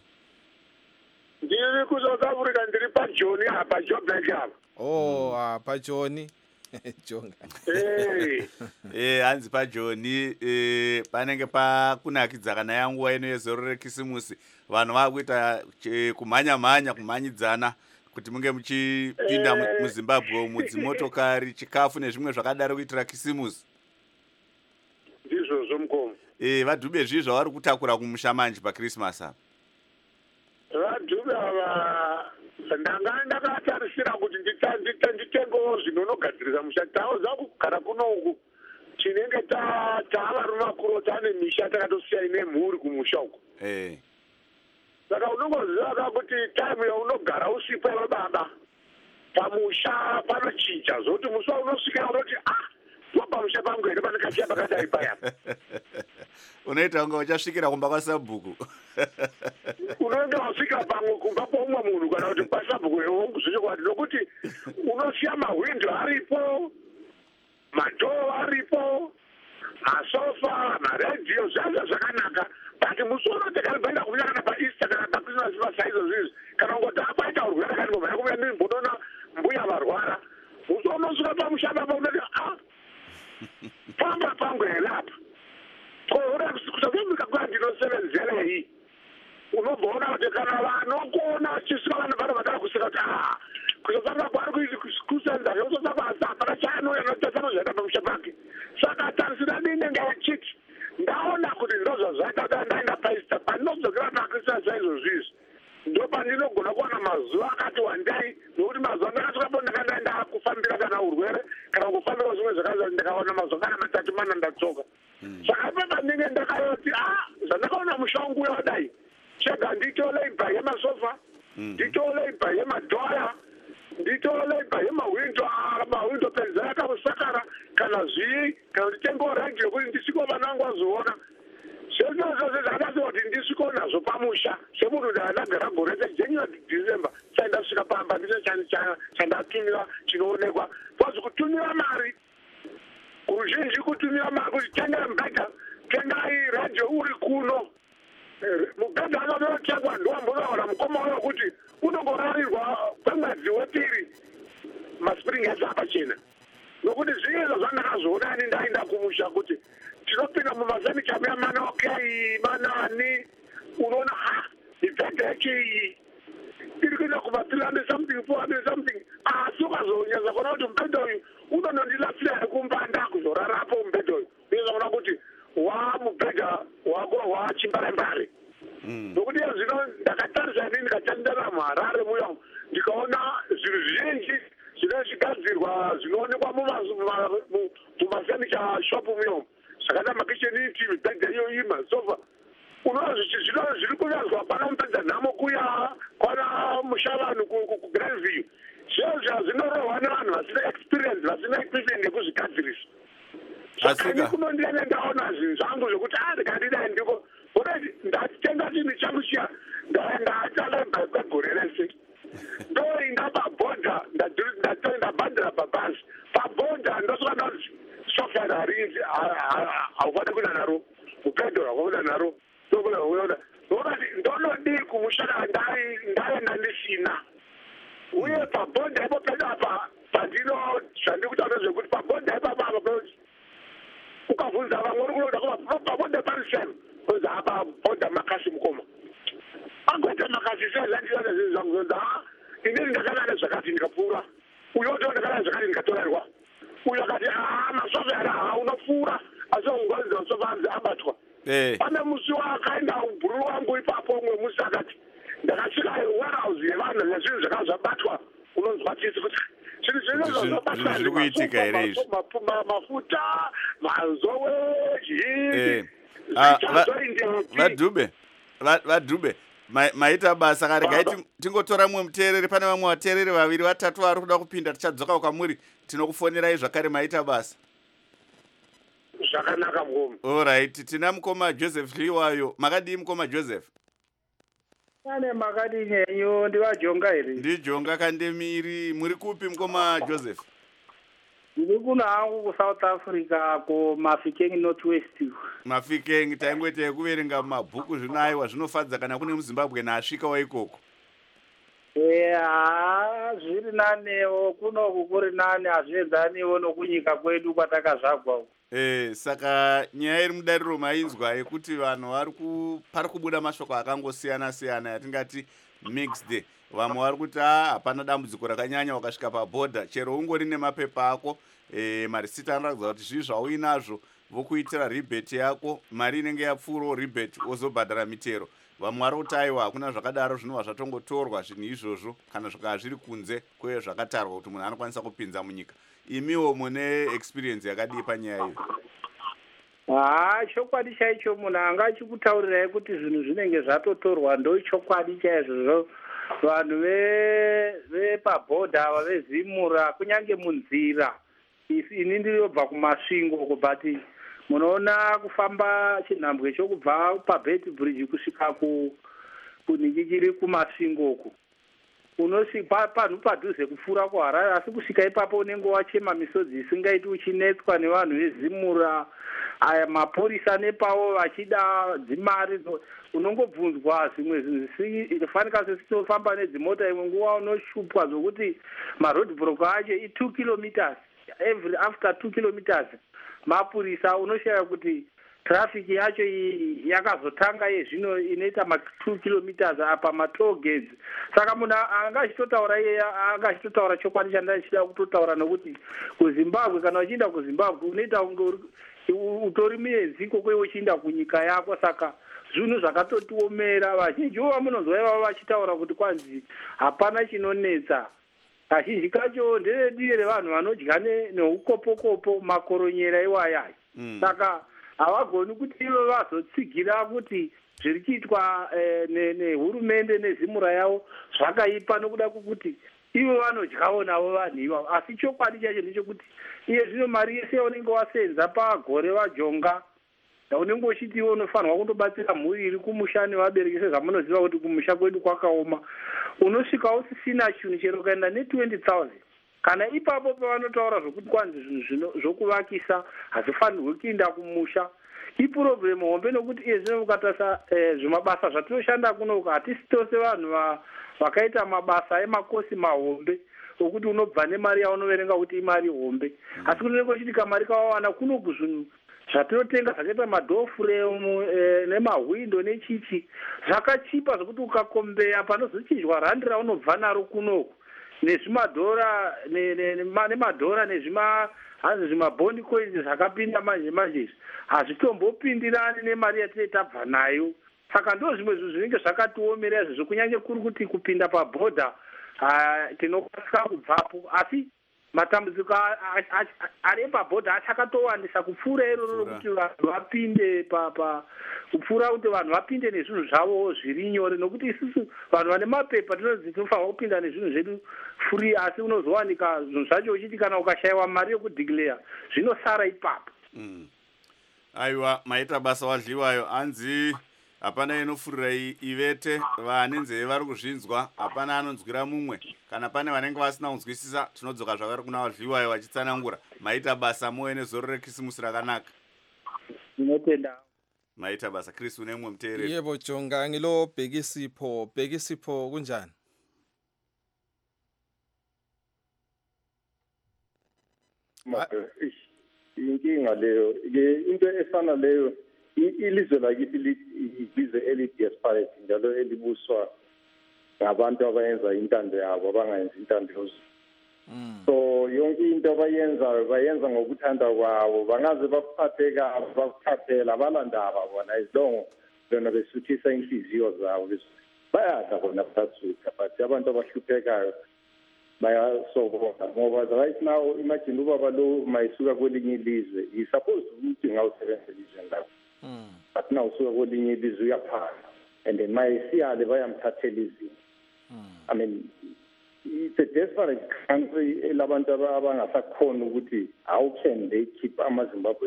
Ndiri ku South Africa ndiri pa Joni apa Joburg apa. Oh, apa Joni. Jonga. Eh. Eh hanzi pa Joni eh panenge pa kunakidza kana yanguwa ino yezoro rekisimusi. Vanhu vakuita kumhanya mhanya kumhanyidzana kuti munge muchipinda muZimbabwe mudzimotokari chikafu nezvimwe zvakadaro kuitira kisimusi. Ndizvo zvoMgomo. Eh vaDhube zvizvo vari kutakura kumusha manje pa Christmas apa. VaDhube ava ndanga ndakatarisira kuti nditengewo zvinonogadzirisa musha tawo zakugara kuno uku tinenge tava rumakuro tane misha takatosiya ine mhuri kumusha uku. Eh. Saka unongoziva kuti time yaunogara usipo yababa pamusha panochicha zvokuti musi unosvika unoti ah pamusha pangu here panekasiya pakadai paya. Unoita kunge uchasvikira kumba kwaSabhuku. Unenge wasvika pamwe kumba kwoumwe munhu kana kuti kwaSabhuku zvichokwadi nokuti unosiya mahwindo aripo, madhoo aripo, masofa, maredhiyo zvazvo zvakanaka. But musono takaribaenda kunya kana paEaster kana paChristmas pasaizo zvizi kana ngoti apaita urwere kana ngomhanya kumira mimi mbonona mbuya varwara musono unosvika pamushamba paunoti ah pamba pangu here apa koora kusakumuka kwa ndinosevenzerei unobvaona kuti kana vanokona vachisvika vanhu vano vakada kusika kuti ah kusafamba kwari kusenza yososa basa hapana chaanouya notasano zvaita pamushamba ake saka tarisira dinenge yachiti ndaona kuti ndozva zvaita ndaenda paEaster pandinodzokera paChristmas saizvozvizvi ndo pandinogona kuwana mazuva akati wandai nokuti mazuva ndakasvikapo ndakandaenda kufambira kana urwere kana kufambira zvimwe zvakaza ndakaona mazuva kana matatu mana ndatsoka saka pa pandinge ndakayoti ah zvandakaona musha wangu uya wadai chega nditoleiba yemasofa nditoleiba yemadhoya nditoleiba yemawindo mawindo penzera akamusakara kana zvii kana nditengewo radio yokuti ndisviko vana vangu vazoona zvese zvose zvakasiwa kuti ndisviko nazvo pamusha semunhu ndandagara gore sejanuary december sai ndasvika pamba ndicho chandatumiwa chinoonekwa kwazi kutumiwa mari kuruzhinji kutumiwa mari kuti tengera mubhedha tengai radio uri kuno mubhedha anototengwa ndoambonaona mukoma wekuti unongorarirwa kwemwedzi wepiri maspring heads apachena nokuti zviizvo zvandakazoona ani ndaenda kumusha kuti tinopinda mumazanichami amana okei manani unoona ha mibhedha yechii iri kuenda kuma-three hundred something four hundred something asi ukazonyasa kuona kuti mubhedha uyu unonondilatsira yekumbanda kuzorarapo mubhedha uyu unyasa kuona kuti wamubhedha wako wachimbarembare nokuti zvino ndakatarisa inini ndikachandana muHarare muya ndikaona zvinhu zvizhinji zvinozvigadzirwa zvinoonekwa mumasanicha shopu muyo zvakada makicheniti mibhedha iyoyi masofa unoona zviri kunyazwa pana mubhedha nhamo kuya kwana musha vanhu kuGranville zvezvo zvinorohwa nevanhu vasina experience vasina equipment yekuzvigadzirisa saka kunondiene ndaona zvinhu zvangu zvokuti a ndikandidai ndiko kuti ndatenga chinhu changu chiya ndataleba kwegore rese ndoinda pabhodha ndabhandira pabhazi pabhodha ndosvika ndoti software harinzi haufani kuenda naro mubhedha hwakaenda naro ndokunaona nokati ndonodii kumushaka ndaenda ndisina uye pabhodha ipo pedapa pandino zvandiri kutaura zvekuti pabhodha ipapapa ukabvunza vamwe uri kunoda kuva pabhodha pari semu kozi apa bhodha makasi mukoma angoita makasi sezvandiona zvinhu zvangu zonzi ha inini ndakanana zvakati ndikapfuura uyo oto ndakanana zvakati ndikatorerwa uyo akati a masofa yara ha unopfuura asi ungozi masofa anzi abatwa pane musi wakaenda bhururu wangu ipapo umwe musi akati ndakasvika warehouse yevanhu nezvinhu zvakanga zvabatwa unonzwa tisi kuti zvinhu zvinhu zvabatwa zviri kuitika here izvi mafuta mazowe zvii vaDhube vaDhube maita basa karegai tingotora mumwe muteereri pane vamwe vateereri vaviri vatatu vari kuda kupinda tichadzoka kwamuri tinokufonerai zvakare maita basa zvakanaka mukoma. Alright, tina mukoma Joseph Liwayo. Makadii mukoma Joseph? Ane makadii nyenyu ndivajonga here. Ndijonga kandemiri. Muri kupi mukoma Joseph? Ndiri kuno hangu kuSouth Africa kuMafikeng Northwest. Mafikeng taingwete yekuverenga mabhuku zvinoaiwa zvinofadza kana kune muZimbabwe naasvikawo ikoko. Yeah, zviri nanewo kunoku kuri nane hazvienzaniwo nokunyika kwedu kwatakazvagwa. Eh, saka nyaya iri mudariro mainzwa yekuti vanhu vari ku pari kubuda mashoko akangosiyana siyana yatingati mixed. Vamwe vari kuti hapana dambudziko rakanyanya wakasvika pabhodha chero ungori nemapepa ako, eh, marisita anoratidza kuti zvii zvauinazvo vokuitira rebate yako, mari inenge yapfuurawo rebate wozobhadhara mitero. Vamwe vari kuti aiwa hakuna zvakadaro zvinova zvatongotorwa zvinhu izvozvo kana zvikava zviri kunze kwe zvakatarwa kuti munhu anokwanisa kupinza munyika. Imiwo mune experience yakadii panyaya iyo? Ah, chokwadi chaicho munhu anga achikutaurirai kuti zvinhu zvinenge zvatotorwa ndo chokwadi chaizvozvo. Vanhu vepabhodha ava vezimura kunyange munzira ini ndinobva kumasvingo kubati munoona kufamba chinhambwe chokubva paBet Bridge kusvika kunikikiri kumasvingoku unosvika panhu padhuze kupfuura kuHarare, asi kusvika ipapo unenge wachema misodzi isingaiti uchinetswa nevanhu vezimura, aya mapurisa nepawo vachida dzimari. Unongobvunzwa zvimwe zvinhu zvifanika sesitofamba nedzimota, imwe nguva unoshupwa zvokuti marodblock acho i2 kilometers, every after two kilometers mapurisa unoshaya kuti traffic yacho yakazotanga yezvino inoita ma2 kilometers apa matoll gates. Saka munhu anga achitotaura iye anga achitotaura chokwadi chandachida kutotaura, nokuti kuZimbabwe kana uchienda kuZimbabwe unoita unge utori muedzi kokwe uchienda kunyika yako. Saka zvinhu zvakatotiomera, vazhinji vamunonzwa ivavo vachitaura kuti kwanzi hapana chinonetsa. Kazhinji kacho nderediye revanhu vanodya neukopokopo makoronyera iwayai. Saka havagoni kuti ivo vazotsigira kuti zviri kuitwa nehurumende nezimura yavo zvakaipa nokuda kwokuti ivo vanodyawo navo vanhu ivavo. Asi chokwadi chacho ndechekuti iye zvino mari yese yaunenge wasenza pagore vajonga, unenge uchiti iwe unofanirwa kundobatsira mhuri iri kumusha nevabereki sezvamunoziva kuti kumusha kwedu kwakaoma, unosvika usisina chinhu chero ukaenda ne20 thousand. Kana ipapo pavanotaura zvokuti kwanzi zvinhu zvokuvakisa hazvifanirwi kuinda kumusha, iprobhemu hombe, nokuti iye zvino mukatasa zvimabasa zvatinoshanda kunoku hatisi tose vanhu vakaita mabasa emakosi mahombe okuti unobva nemari yaunoverenga kuti imari hombe. Asi kunenge uchiti kamari kavawana kunoku zvinhu zvatinotenga zvakaita madhofuremu nemahwindo nechichi zvakachipa zvokuti ukakombeya panozochidywa randi raunobva naro kunoku nezvimadhora nemadhora nezvimahanzi zvimabhondi coins zvakapinda manje manje hazvitombopindirani nemari yatinenge tabva nayo. Saka ndo zvimwe zvinhu zvinenge zvakatiomera izvozvo, kunyange kuri kuti kupinda pabhodha tinokwanisa kubvapo, asi matambudziko ari pabhodha achakatowandisa kupfuura iroro rokuti vanhu vapinde kupfuura kuti vanhu vapinde nezvinhu zvavo zviri nyore, nokuti isusu vanhu vane mapepa tinonzi tinofanirwa kupinda nezvinhu zvedu free, asi unozowanika zvinhu zvacho uchiti kana ukashayiwa mari yokudhikleya zvinosara ipapo. Aiwa, maita basa wadliwayo. Anzi hapana inofurira ivete, vane nzeve vari kuzvinzwa, hapana anonzwira mumwe. Kana pane vanenge vasina kunzwisisa tinodzoka zvakare kuna wadliwayo vachitsanangura. Maita basa muwe nezoro rekisimusi rakanaka. Tinotenda. Maita basa. Chris une mumwe muteereri? Yebo Jonga, ngilo Bhekisipho. Bhekisipho kunjani? Inkinga leyo into efana leyo, ilizwe lakithi ilizwe eli-desperate njalo elibuswa ngabantu abayenza intando yabo abangayenzi intando yozulu. So yonke into abayenzayo bayenza ngokuthanda kwabo, bangaze bakuphathe kabi bakuphathela abalandaba bona izilongo bona besuthisa inhliziyo zabo, bayadla bona bathutha, but abantu abahluphekayo bayasokola. Ngoba right now imagine ubaba lo mayisuka kwelinye ilizwe, he supposed ukuthi ngawusebenza elizweni lakho, but now usuka kwelinye ilizwe uyaphala, and then mayisiyale bayamthathela izinto. I mean, it's a desperate country elabantu abangasakhona ukuthi how can they keep ama-Zimbabweans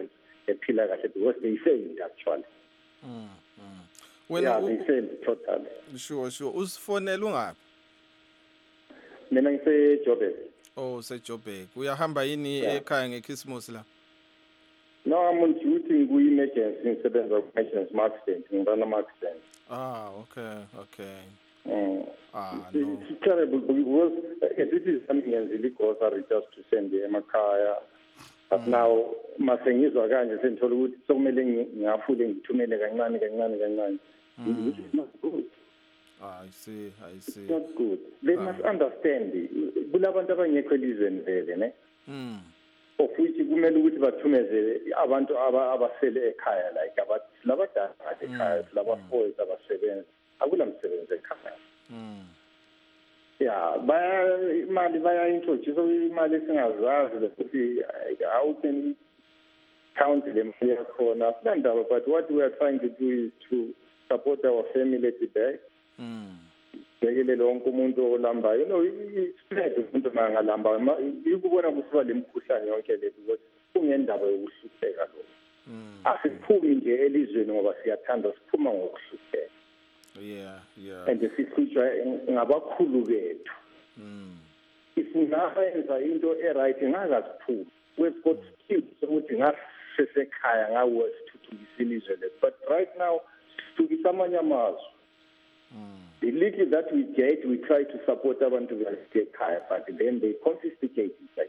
ephila kahle because they failed actually. Mm. mm. Yeah, Wena they failed totally. sure sure usifonela ungapi? Mina ngise-Joburg. Oh seJoburg. Uyahamba yini ekhaya ngeChristmas la? No, I'm on duty ku-emergency ngisebenza ku-emergency accident ngirun ama-accident. Ah okay okay. Mm. Ah It's, no. it's terrible because uh, this is something ngenzile grocery just to send emakhaya. But now masengizwa kanje sengithola ukuthi sokumele ngiyafule ngithumele kancane kancane kancane. This is not good. Ah, I see, I see. It's not good. They must understand. Kulabantu abangekho elizweni vele ne. Mm. Of which kumele ukuthi bathumeze abantu abasele ekhaya like abathi labadala ekhaya labafowethu abasebenza akula msebenzi ekhaya. Mm. Yeah, baya imali baya introduce imali esingazazi ukuthi how can we count them here khona sindaba, but what we are trying to do is to support our family today. Mm. Bekele lonke umuntu olambayo, you know, isiphethe umuntu mangalamba ikubona kusiba lemkhuhlane yonke le because kungendaba yokuhlupheka lo. Mm. Asiphumi nje elizweni ngoba siyathanda siphuma ngokuhlupheka. Yeah, yeah. And sihlutshwa ngabakhulu bethu. Mm. If ungayenza into eright ngakaziphumi. We've got skills ukuthi ngasesekhaya ngawo sithuthukisa ilizwe lethu. But right now sithuthukisa amanye amazwe. The little that we get, we try to support abantu bekhaya, but then they confiscate it.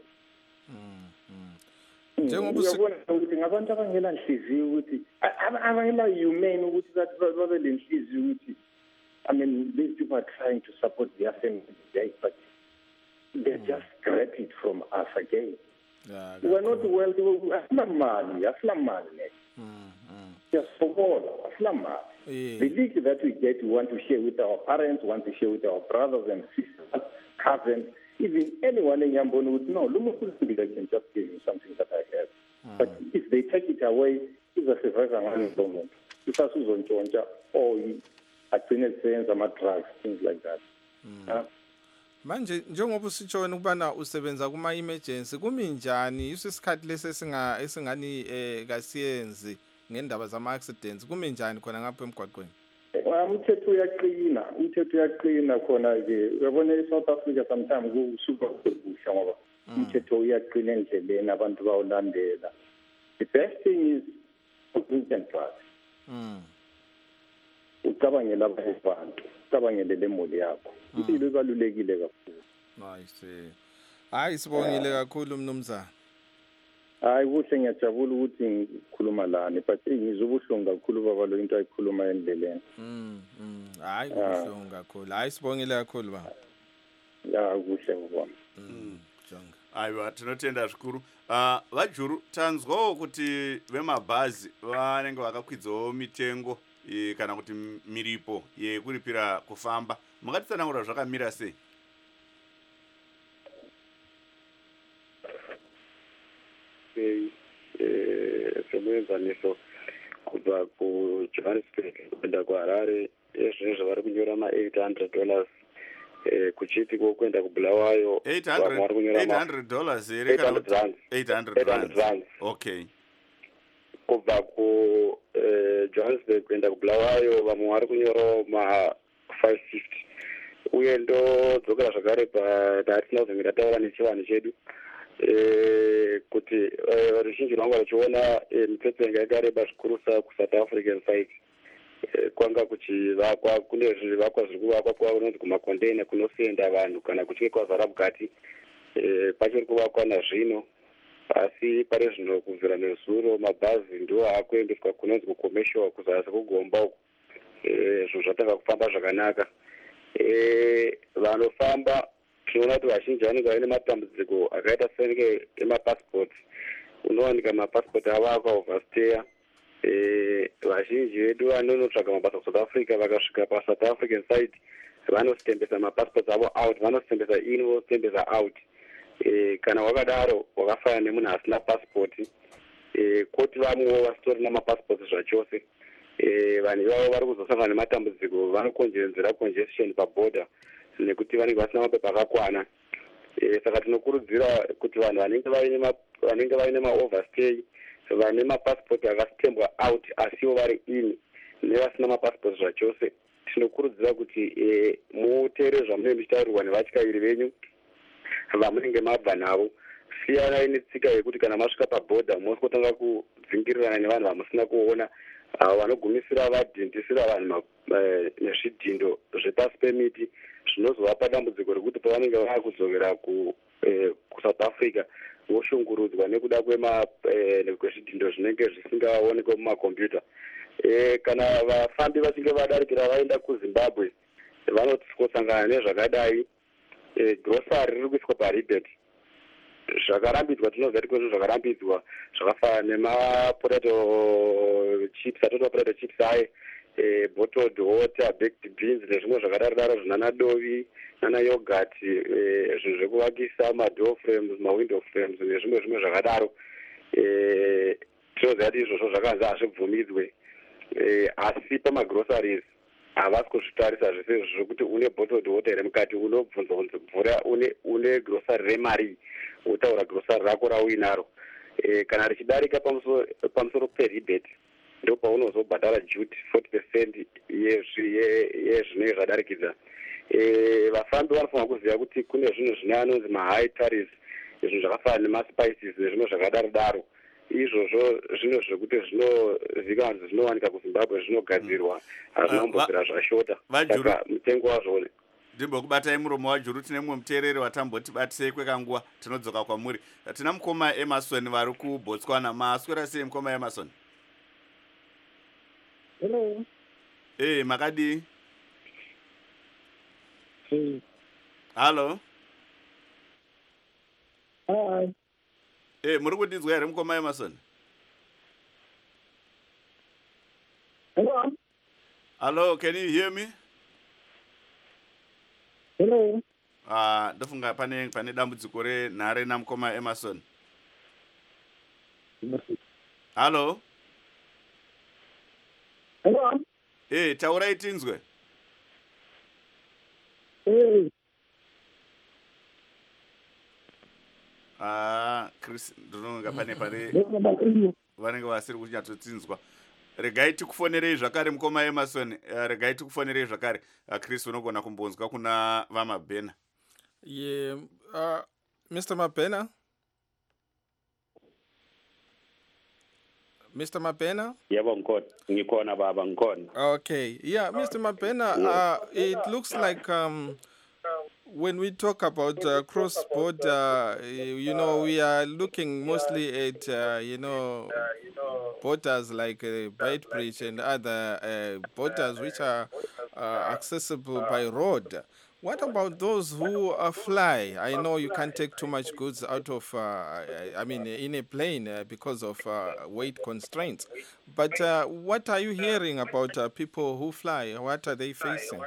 Njengoba uyabona ukuthi ngabantu abangela nhliziyo ukuthi abangela humane ukuthi babe le nhliziyo ukuthi I mean these people are trying to support their family today, but they just grab it from us again. Yeah, we are not wealthy. Asila mali, asila mali. Just for all, asila mali. The little that we get, we want to share with our parents, want to share with our brothers and sisters, cousins, even anyone in Yamboni would know. I can just give you something that I have. Mm. But if they take it away, it's a survivor moment. It's a Susan Chonja or a twin sense, some drugs, things like that. Mm. Uh, manje njengoba usitshona ukubana usebenza kuma emergency kuminjani isikhathi lesi esinga esingani eh kasiyenzi ngendaba zama accidents kuminjani khona ngapha emgwaqweni? Umthetho uyaqina, umthetho uyaqina khona ke uyabona eSouth Africa sometimes kusuka kuhle ngoba umthetho uyaqina endleleni abantu bawulandela. The best thing is prudent drive. Mm. Ucabangela abantu, ucabangele lemoli yakho. Impilo ibalulekile kakhulu. Nice. Hayi sibongile kakhulu mnumzana. Hayi kuhle ngiyajabula ukuthi ngikhuluma lana but ngizobuhlungu kakhulu baba lo into ayikhuluma endleleni. Mm. mm. Hayi kuhlungu kakhulu. Hayi sibongile kakhulu baba. Ya kuhle ngibona. Mm. Jonga. Aiwa tinotenda zvikuru. Ah uh, vajuru tanzwawo kuti vemabhazi vanenge vakakwidzawo mitengo e, kana kuti miripo yekuripira kufamba. Makatitsanangura zvakamira sei? semuenzaniso kubva kujohannesburg kuenda kuharare ezvinezvo vari kunyora ma-eight hundred dollars kuchiti kwenda kubulawayo eight hundred dollars here kana eight hundred rands. Okay. kubva kujohannesburg kuenda kubulawayo vamwe vari kunyorawo ma-five fifty uye ndodzokera zvakare padatina kuzenge taura nechivanhu chedu kuti ruzhinji rwangu vachiona mitsetse yanga yakareba zvikurusa kuSouth African side kwanga kuchivakwa kune zvivakwa zviri kuvakwa kunonzi kumakondeina kunosenda vanhu kana kuchinge kwazara mukati pachiri kuvakwa nazvino asi pari zvino kubvira nezuro mabhazi ndo akuendeswa kunonzi kucommercial kuzasi kugomba uku zvinhu zvatanga kufamba zvakanaka vanofamba tinoona kuti vazhinji vanenge vaine matambudziko akaita senge emapassport unowanika mapassport avo akaoversteya vazhinji vedu vanonotsvaga mabasa kuSouth Africa vakasvika paSouth African side vanositembesa mapassport avo out vanositembesa in vositembesa out kana wakadaro wakafanana nemunhu asina passport koti vamwewo vasitori namapassport zvachose vanhu ivavo vari kuzosangana nematambudziko vanokonzera congestion paborder nekuti vanenge vasina mapepa akakwana saka tinokurudzira kuti vanhu vanenge vaine vanenge vaine maoverstay vane mapasipoti akasitembwa out asiwo vari in nevasina mapasipoti zvachose tinokurudzira kuti e, muteere zvamunenge muchitaurirwa nevatyairi venyu vamunenge mabva navo. Siyanai netsika yekuti kana masvika pabhodha mosotanga kudzingirirana nevanhu vamusina kuona vanogumisira vadhindisira vanhu nezvidhindo zvepasi pemiti zvinozovapa dambudziko rekuti pavanenge vava kudzokera kuSouth Africa voshungurudzwa nekuda kwezvidhindo zvinenge zvisingaonekwe mumakombiyuta. Kana vafambi vachinge vadarikira vaenda kuZimbabwe vanotsangana nezvakadai. Grocery riri kuiswa paribet zvakarambidzwa, tinoziva kuti kwezvo zvakarambidzwa zvakafanana nemapotato chips, atoto potato chips aye, bottled water, baked beans nezvimwe zvakadaro zvinana dovi nana yogurt, zvinhu zvekuvakisa, madoor frames, mawindow frames nezvimwe zvimwe zvakadaro. Tinoziva kuti izvozvo zvakanzi hazvibvumidzwe, asi pamagroceries havasi kuzvitarisa zvese zvokuti une bottled water iri mukati unobvunza kunzi mvura une grocery remari wotaura grocery rako rauinaro. Kana richidarika pamusoro peribet ndo paunozobhadhara duty forty percent yezvinenge zvadarikidza. Vafambi vanofanira kuziva kuti kune zvinhu zvine anonzi mahigh tariffs, zvinhu zvakafanana nemaspices nezvimwe zvakadaro daro. Izvozvo zvinhu zvekuti zvinozivikanwa kuti zvinowanika kuZimbabwe zvinogadzirwa hazvina kumbobvira zvashota, saka mutengo wazvo. Ndimbokubatai muromo waJuru. tine mumwe muteereri watamboti batisei kwekanguva tinodzoka kwamuri. Tina mukoma Emerson vari kuBotswana. Maswera sei mukoma Emerson? Hello. Eh, makadii? Hey. Hello. Hi. Eh, muri kundinzwa here mukoma Emerson? Hello. Hello, can you hear me? Hello. Ah, ndofunga pane pane dambudziko renhare namukoma Emerson. Hello. Hello. Eh, taurai tinzwe. Hey. Ah, Chris, ndinonga pane pane vanenge vasiri kunyatsotinzwa. Regai tikufonerei zvakare mukoma Emerson. Uh, regai tikufonerei zvakare. Uh, Chris, unogona kumbonzwa kuna vaMabhena. Yeah, uh, Mister Mabhena. Mister Mabhena? Yebo ngikona. Ngikona baba ngikona. Okay. Yeah, Mister Mabhena, uh, it looks like um when we talk about uh, cross-border, you know, we are looking mostly at, uh, you know, borders like uh, Beitbridge and other uh, borders which are uh, accessible by road. What about those who uh, fly? I know you can't take too much goods out of, uh, I mean, in a plane uh, because of uh, weight constraints. But uh, what are you hearing about uh, people who fly? What are they facing?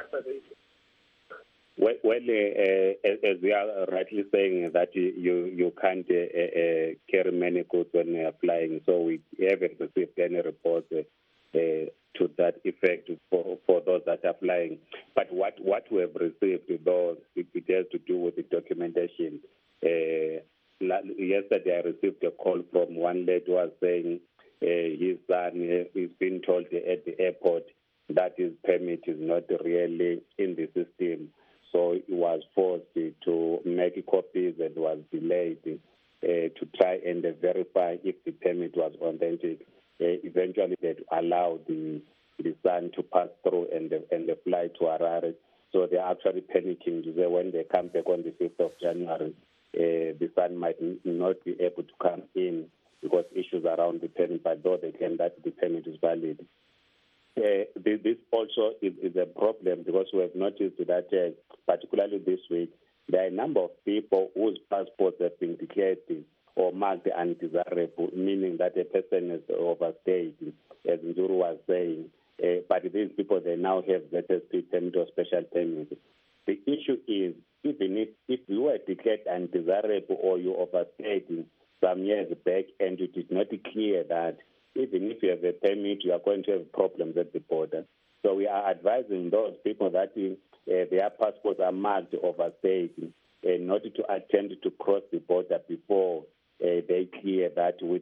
Well, well uh, as we are rightly saying that you you can't uh, uh, carry many goods when you are flying, so we haven't received any reports uh, uh, to that effect for, for those that are flying. But what, what we have received, though, it, it has to do with the documentation. Uh, yesterday I received a call from one lady who was saying uh, his son uh, is being told at the airport that his permit is not really in the system. So he was forced to make copies and was delayed uh, to try and verify if the permit was authentic. Uh, eventually, they allowed the, the son to pass through and the, and the fly to Harare. So they're actually panicking to say when they come back on the fifth of January, uh, the son might not be able to come in because issues around the permit, but though they claim that the permit is valid. Uh, this, this also is, is a problem because we have noticed that, uh, particularly this week, there are a number of people whose passports have been declared or marked undesirable, meaning that a person is overstayed, as Njuru was saying. Uh, but these people, they now have Z S P permit or special permit. The issue is, even if, if you were declared undesirable or you overstayed some years back and it is not clear that even if you have a permit, you are going to have problems at the border. So we are advising those people that uh, their passports are marked overstayed in order to attempt to cross the border before uh, they clear that with the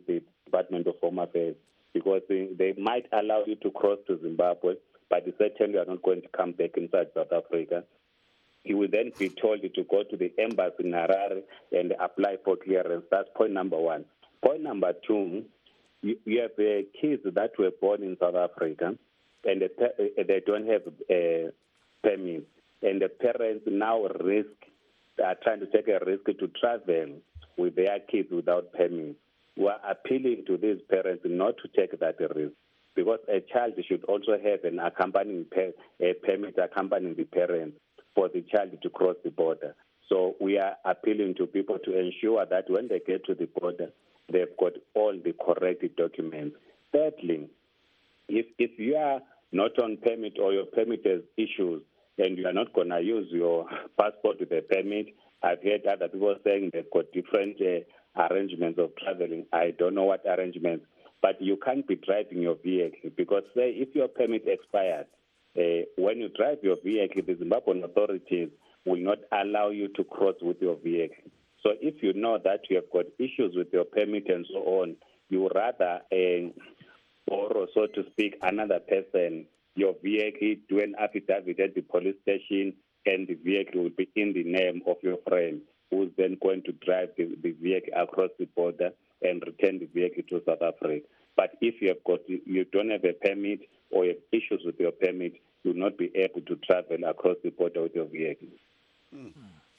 Department of Home Affairs, because they, they might allow you to cross to Zimbabwe, but they certainly you are not going to come back inside South Africa. You will then be told to go to the embassy in Harare and apply for clearance. That's point number one. Point number two, you, you have uh, kids that were born in South Africa and they, uh, they don't have uh, permits, and the parents now risk, are trying to take a risk to travel with their kids without permits. We are appealing to these parents not to take that risk, because a child should also have an accompanying per, a permit accompanying the parents for the child to cross the border. So we are appealing to people to ensure that when they get to the border, they've got all the correct documents. Thirdly, if if you are not on permit or your permit has issues and you are not going to use your passport with a permit, I've heard other people saying they've got different uh, arrangements of traveling. I don't know what arrangements, but you can't be driving your vehicle, because say if your permit expired, uh, when you drive your vehicle, the Zimbabwean authorities will not allow you to cross with your vehicle. So if you know that you have got issues with your permit and so on, you rather uh, borrow, so to speak, another person, your vehicle, do an affidavit at the police station, and the vehicle will be in the name of your friend, who's then going to drive the, the vehicle across the border and return the vehicle to South Africa. But if you have got, you don't have a permit or you have issues with your permit, you will not be able to travel across the border with your vehicle. Hmm.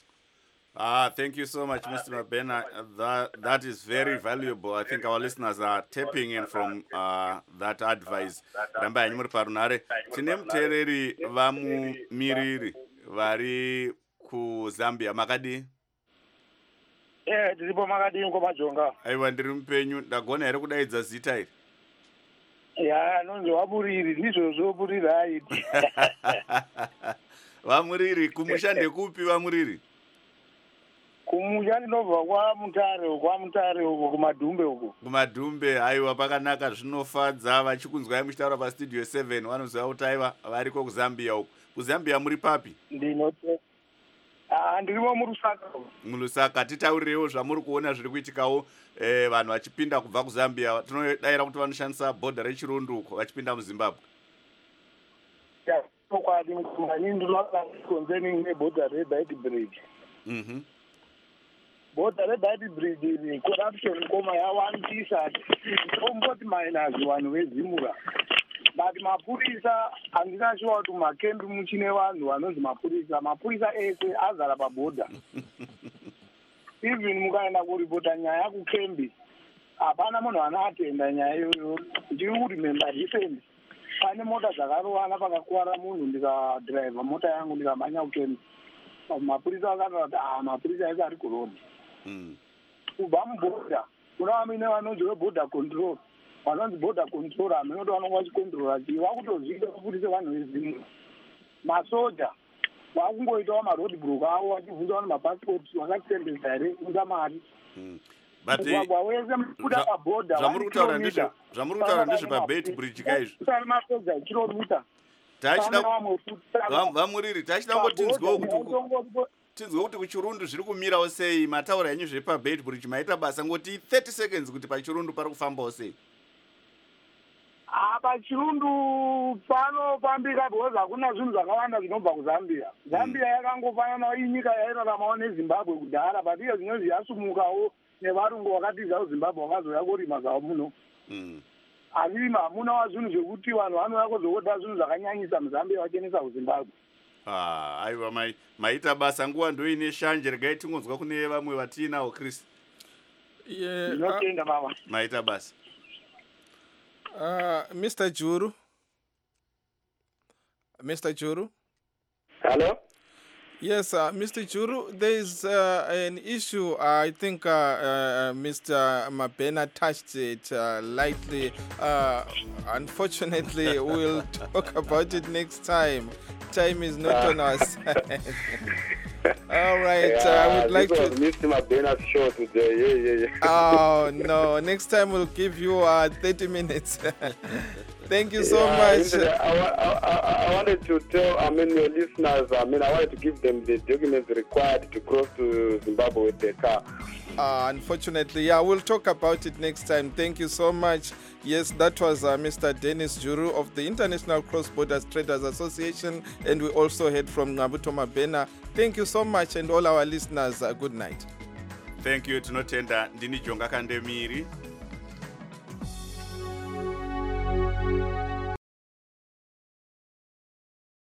Ah, thank you so much, Mister Mabena. That, that is very valuable. I think our listeners are tapping in from uh, that advice. Ramba yanyu muri parunare. Tine muteereri vamumiriri vari kuZambia. Makadi? Eh, tiripo makadi ngomajonga. Aiwa, ndiri mupenyu. Ndagona here kudaidza zita iri? Ya, nonzi Wamuriri. Ndizvo zvoburiri aiti. Wamuriri, kumusha ndekupi Wamuriri? Kumusha ndinobva kwaMutare, kwaMutare uko kumadhumbe uko. Kumadhumbe, aiwa, pakanaka, zvinofadza vachikunzwai muchitaura pastudio seven vanoziva kuti aiwa variko kuZambia uko. KuZambia muri papi? Ndinote. Ah, ndirimo muRusaka. muRusaka, titaurirewo zvamuri kuona zviri kuitikawo eh, vanhu vachipinda kubva kuZambia. Tinodaira kuti vanoshandisa bhodha reChirundu uko vachipinda muZimbabwe. Ya, kwadi mkumani ndinoona concerning nebhodha reBite Bridge. Mhm. Bhodha reBite Bridge ni corruption koma yawandisa omboti minus vanhu vezimura. But mapurisa andinashuwa kuti makembi muchine vanhu vanonzi mapurisa. Mapurisa ese azara pabhodha. Even mukaenda kuripota nyaya kukembi, hapana munhu anoatenda nyaya iyoyo. Ndiri kuremember recent, pane mota dzakarowana pakakuwara munhu ndikadhiraivha mota yangu ndikamhanya kukembi. Mapurisa akataura kuti ah, mapurisa ese ari kurodhi. Kubva mubhodha kuna vamine vanonzi vebhodha control, vanonzi border control, amenoto vanonga vachikontrora chii vakutozvida kuputise vanhu vezimwe. Masoja vakungoitawo maroad block avo vachibvunza vanhu mapasipoti vakatendesa here kunga mari. Mugwagwa wese mukuda pabhodha zvamuri kutaura ndezvepabeit bridge kaizvo masoja kilomita vamuriri tachida ngotinzwewo kuti tinzwe kuti kuChirundu zviri kumirawo sei. Mataura yenyu zvepabeit bridge maita basa ngoti thirty seconds kuti paChirundu pari kufambawo sei. PaChirundu panofambika because hakuna zvinhu zvakawanda zvinobva kuZambia. Zambia yakangofanana inyika yairaramawo neZimbabwe kudhara, but iye zvinonzi yasumukawo nevarungu vakatizawo Zimbabwe vakazouya korima zvavo muno. Asi hamuna wazvinhu zvekuti vanhu vanouya kuzokoda zvinhu zvakanyanyisa muZambia vachenesa kuZimbabwe. Ah, aiwa mai maita basa nguva ndoine shanje regai tingonzwa kune vamwe vatinawo Chris. Yeah, Ndinotenda baba. Maita basa. Uh, Mister Juru. Mister Juru. Hello? Yes, uh, Mister Juru, there is uh, an issue. I think uh, uh, Mister Mabena touched it uh, lightly. Uh, unfortunately, we'll talk about it next time. Time is not uh. on our side. All right, yeah, uh, I would like to... Mister Mabena's show today. Yeah, yeah, yeah. Oh, no. Next time we'll give you uh, thirty minutes. Thank you so Yeah, much. I, I, I, I wanted to tell, I mean, your listeners, I mean, I wanted to give them the documents required to cross to Zimbabwe with their car. Uh, unfortunately, yeah, we'll talk about it next time. Thank you so much. Yes, that was uh, Mister Dennis Juru of the International Cross Borders Traders Association, and we also heard from Ngabuto Mabena. Thank you so much, and all our listeners, uh, good night. Thank you. Tinotenda ndini Jonga Kandemiri.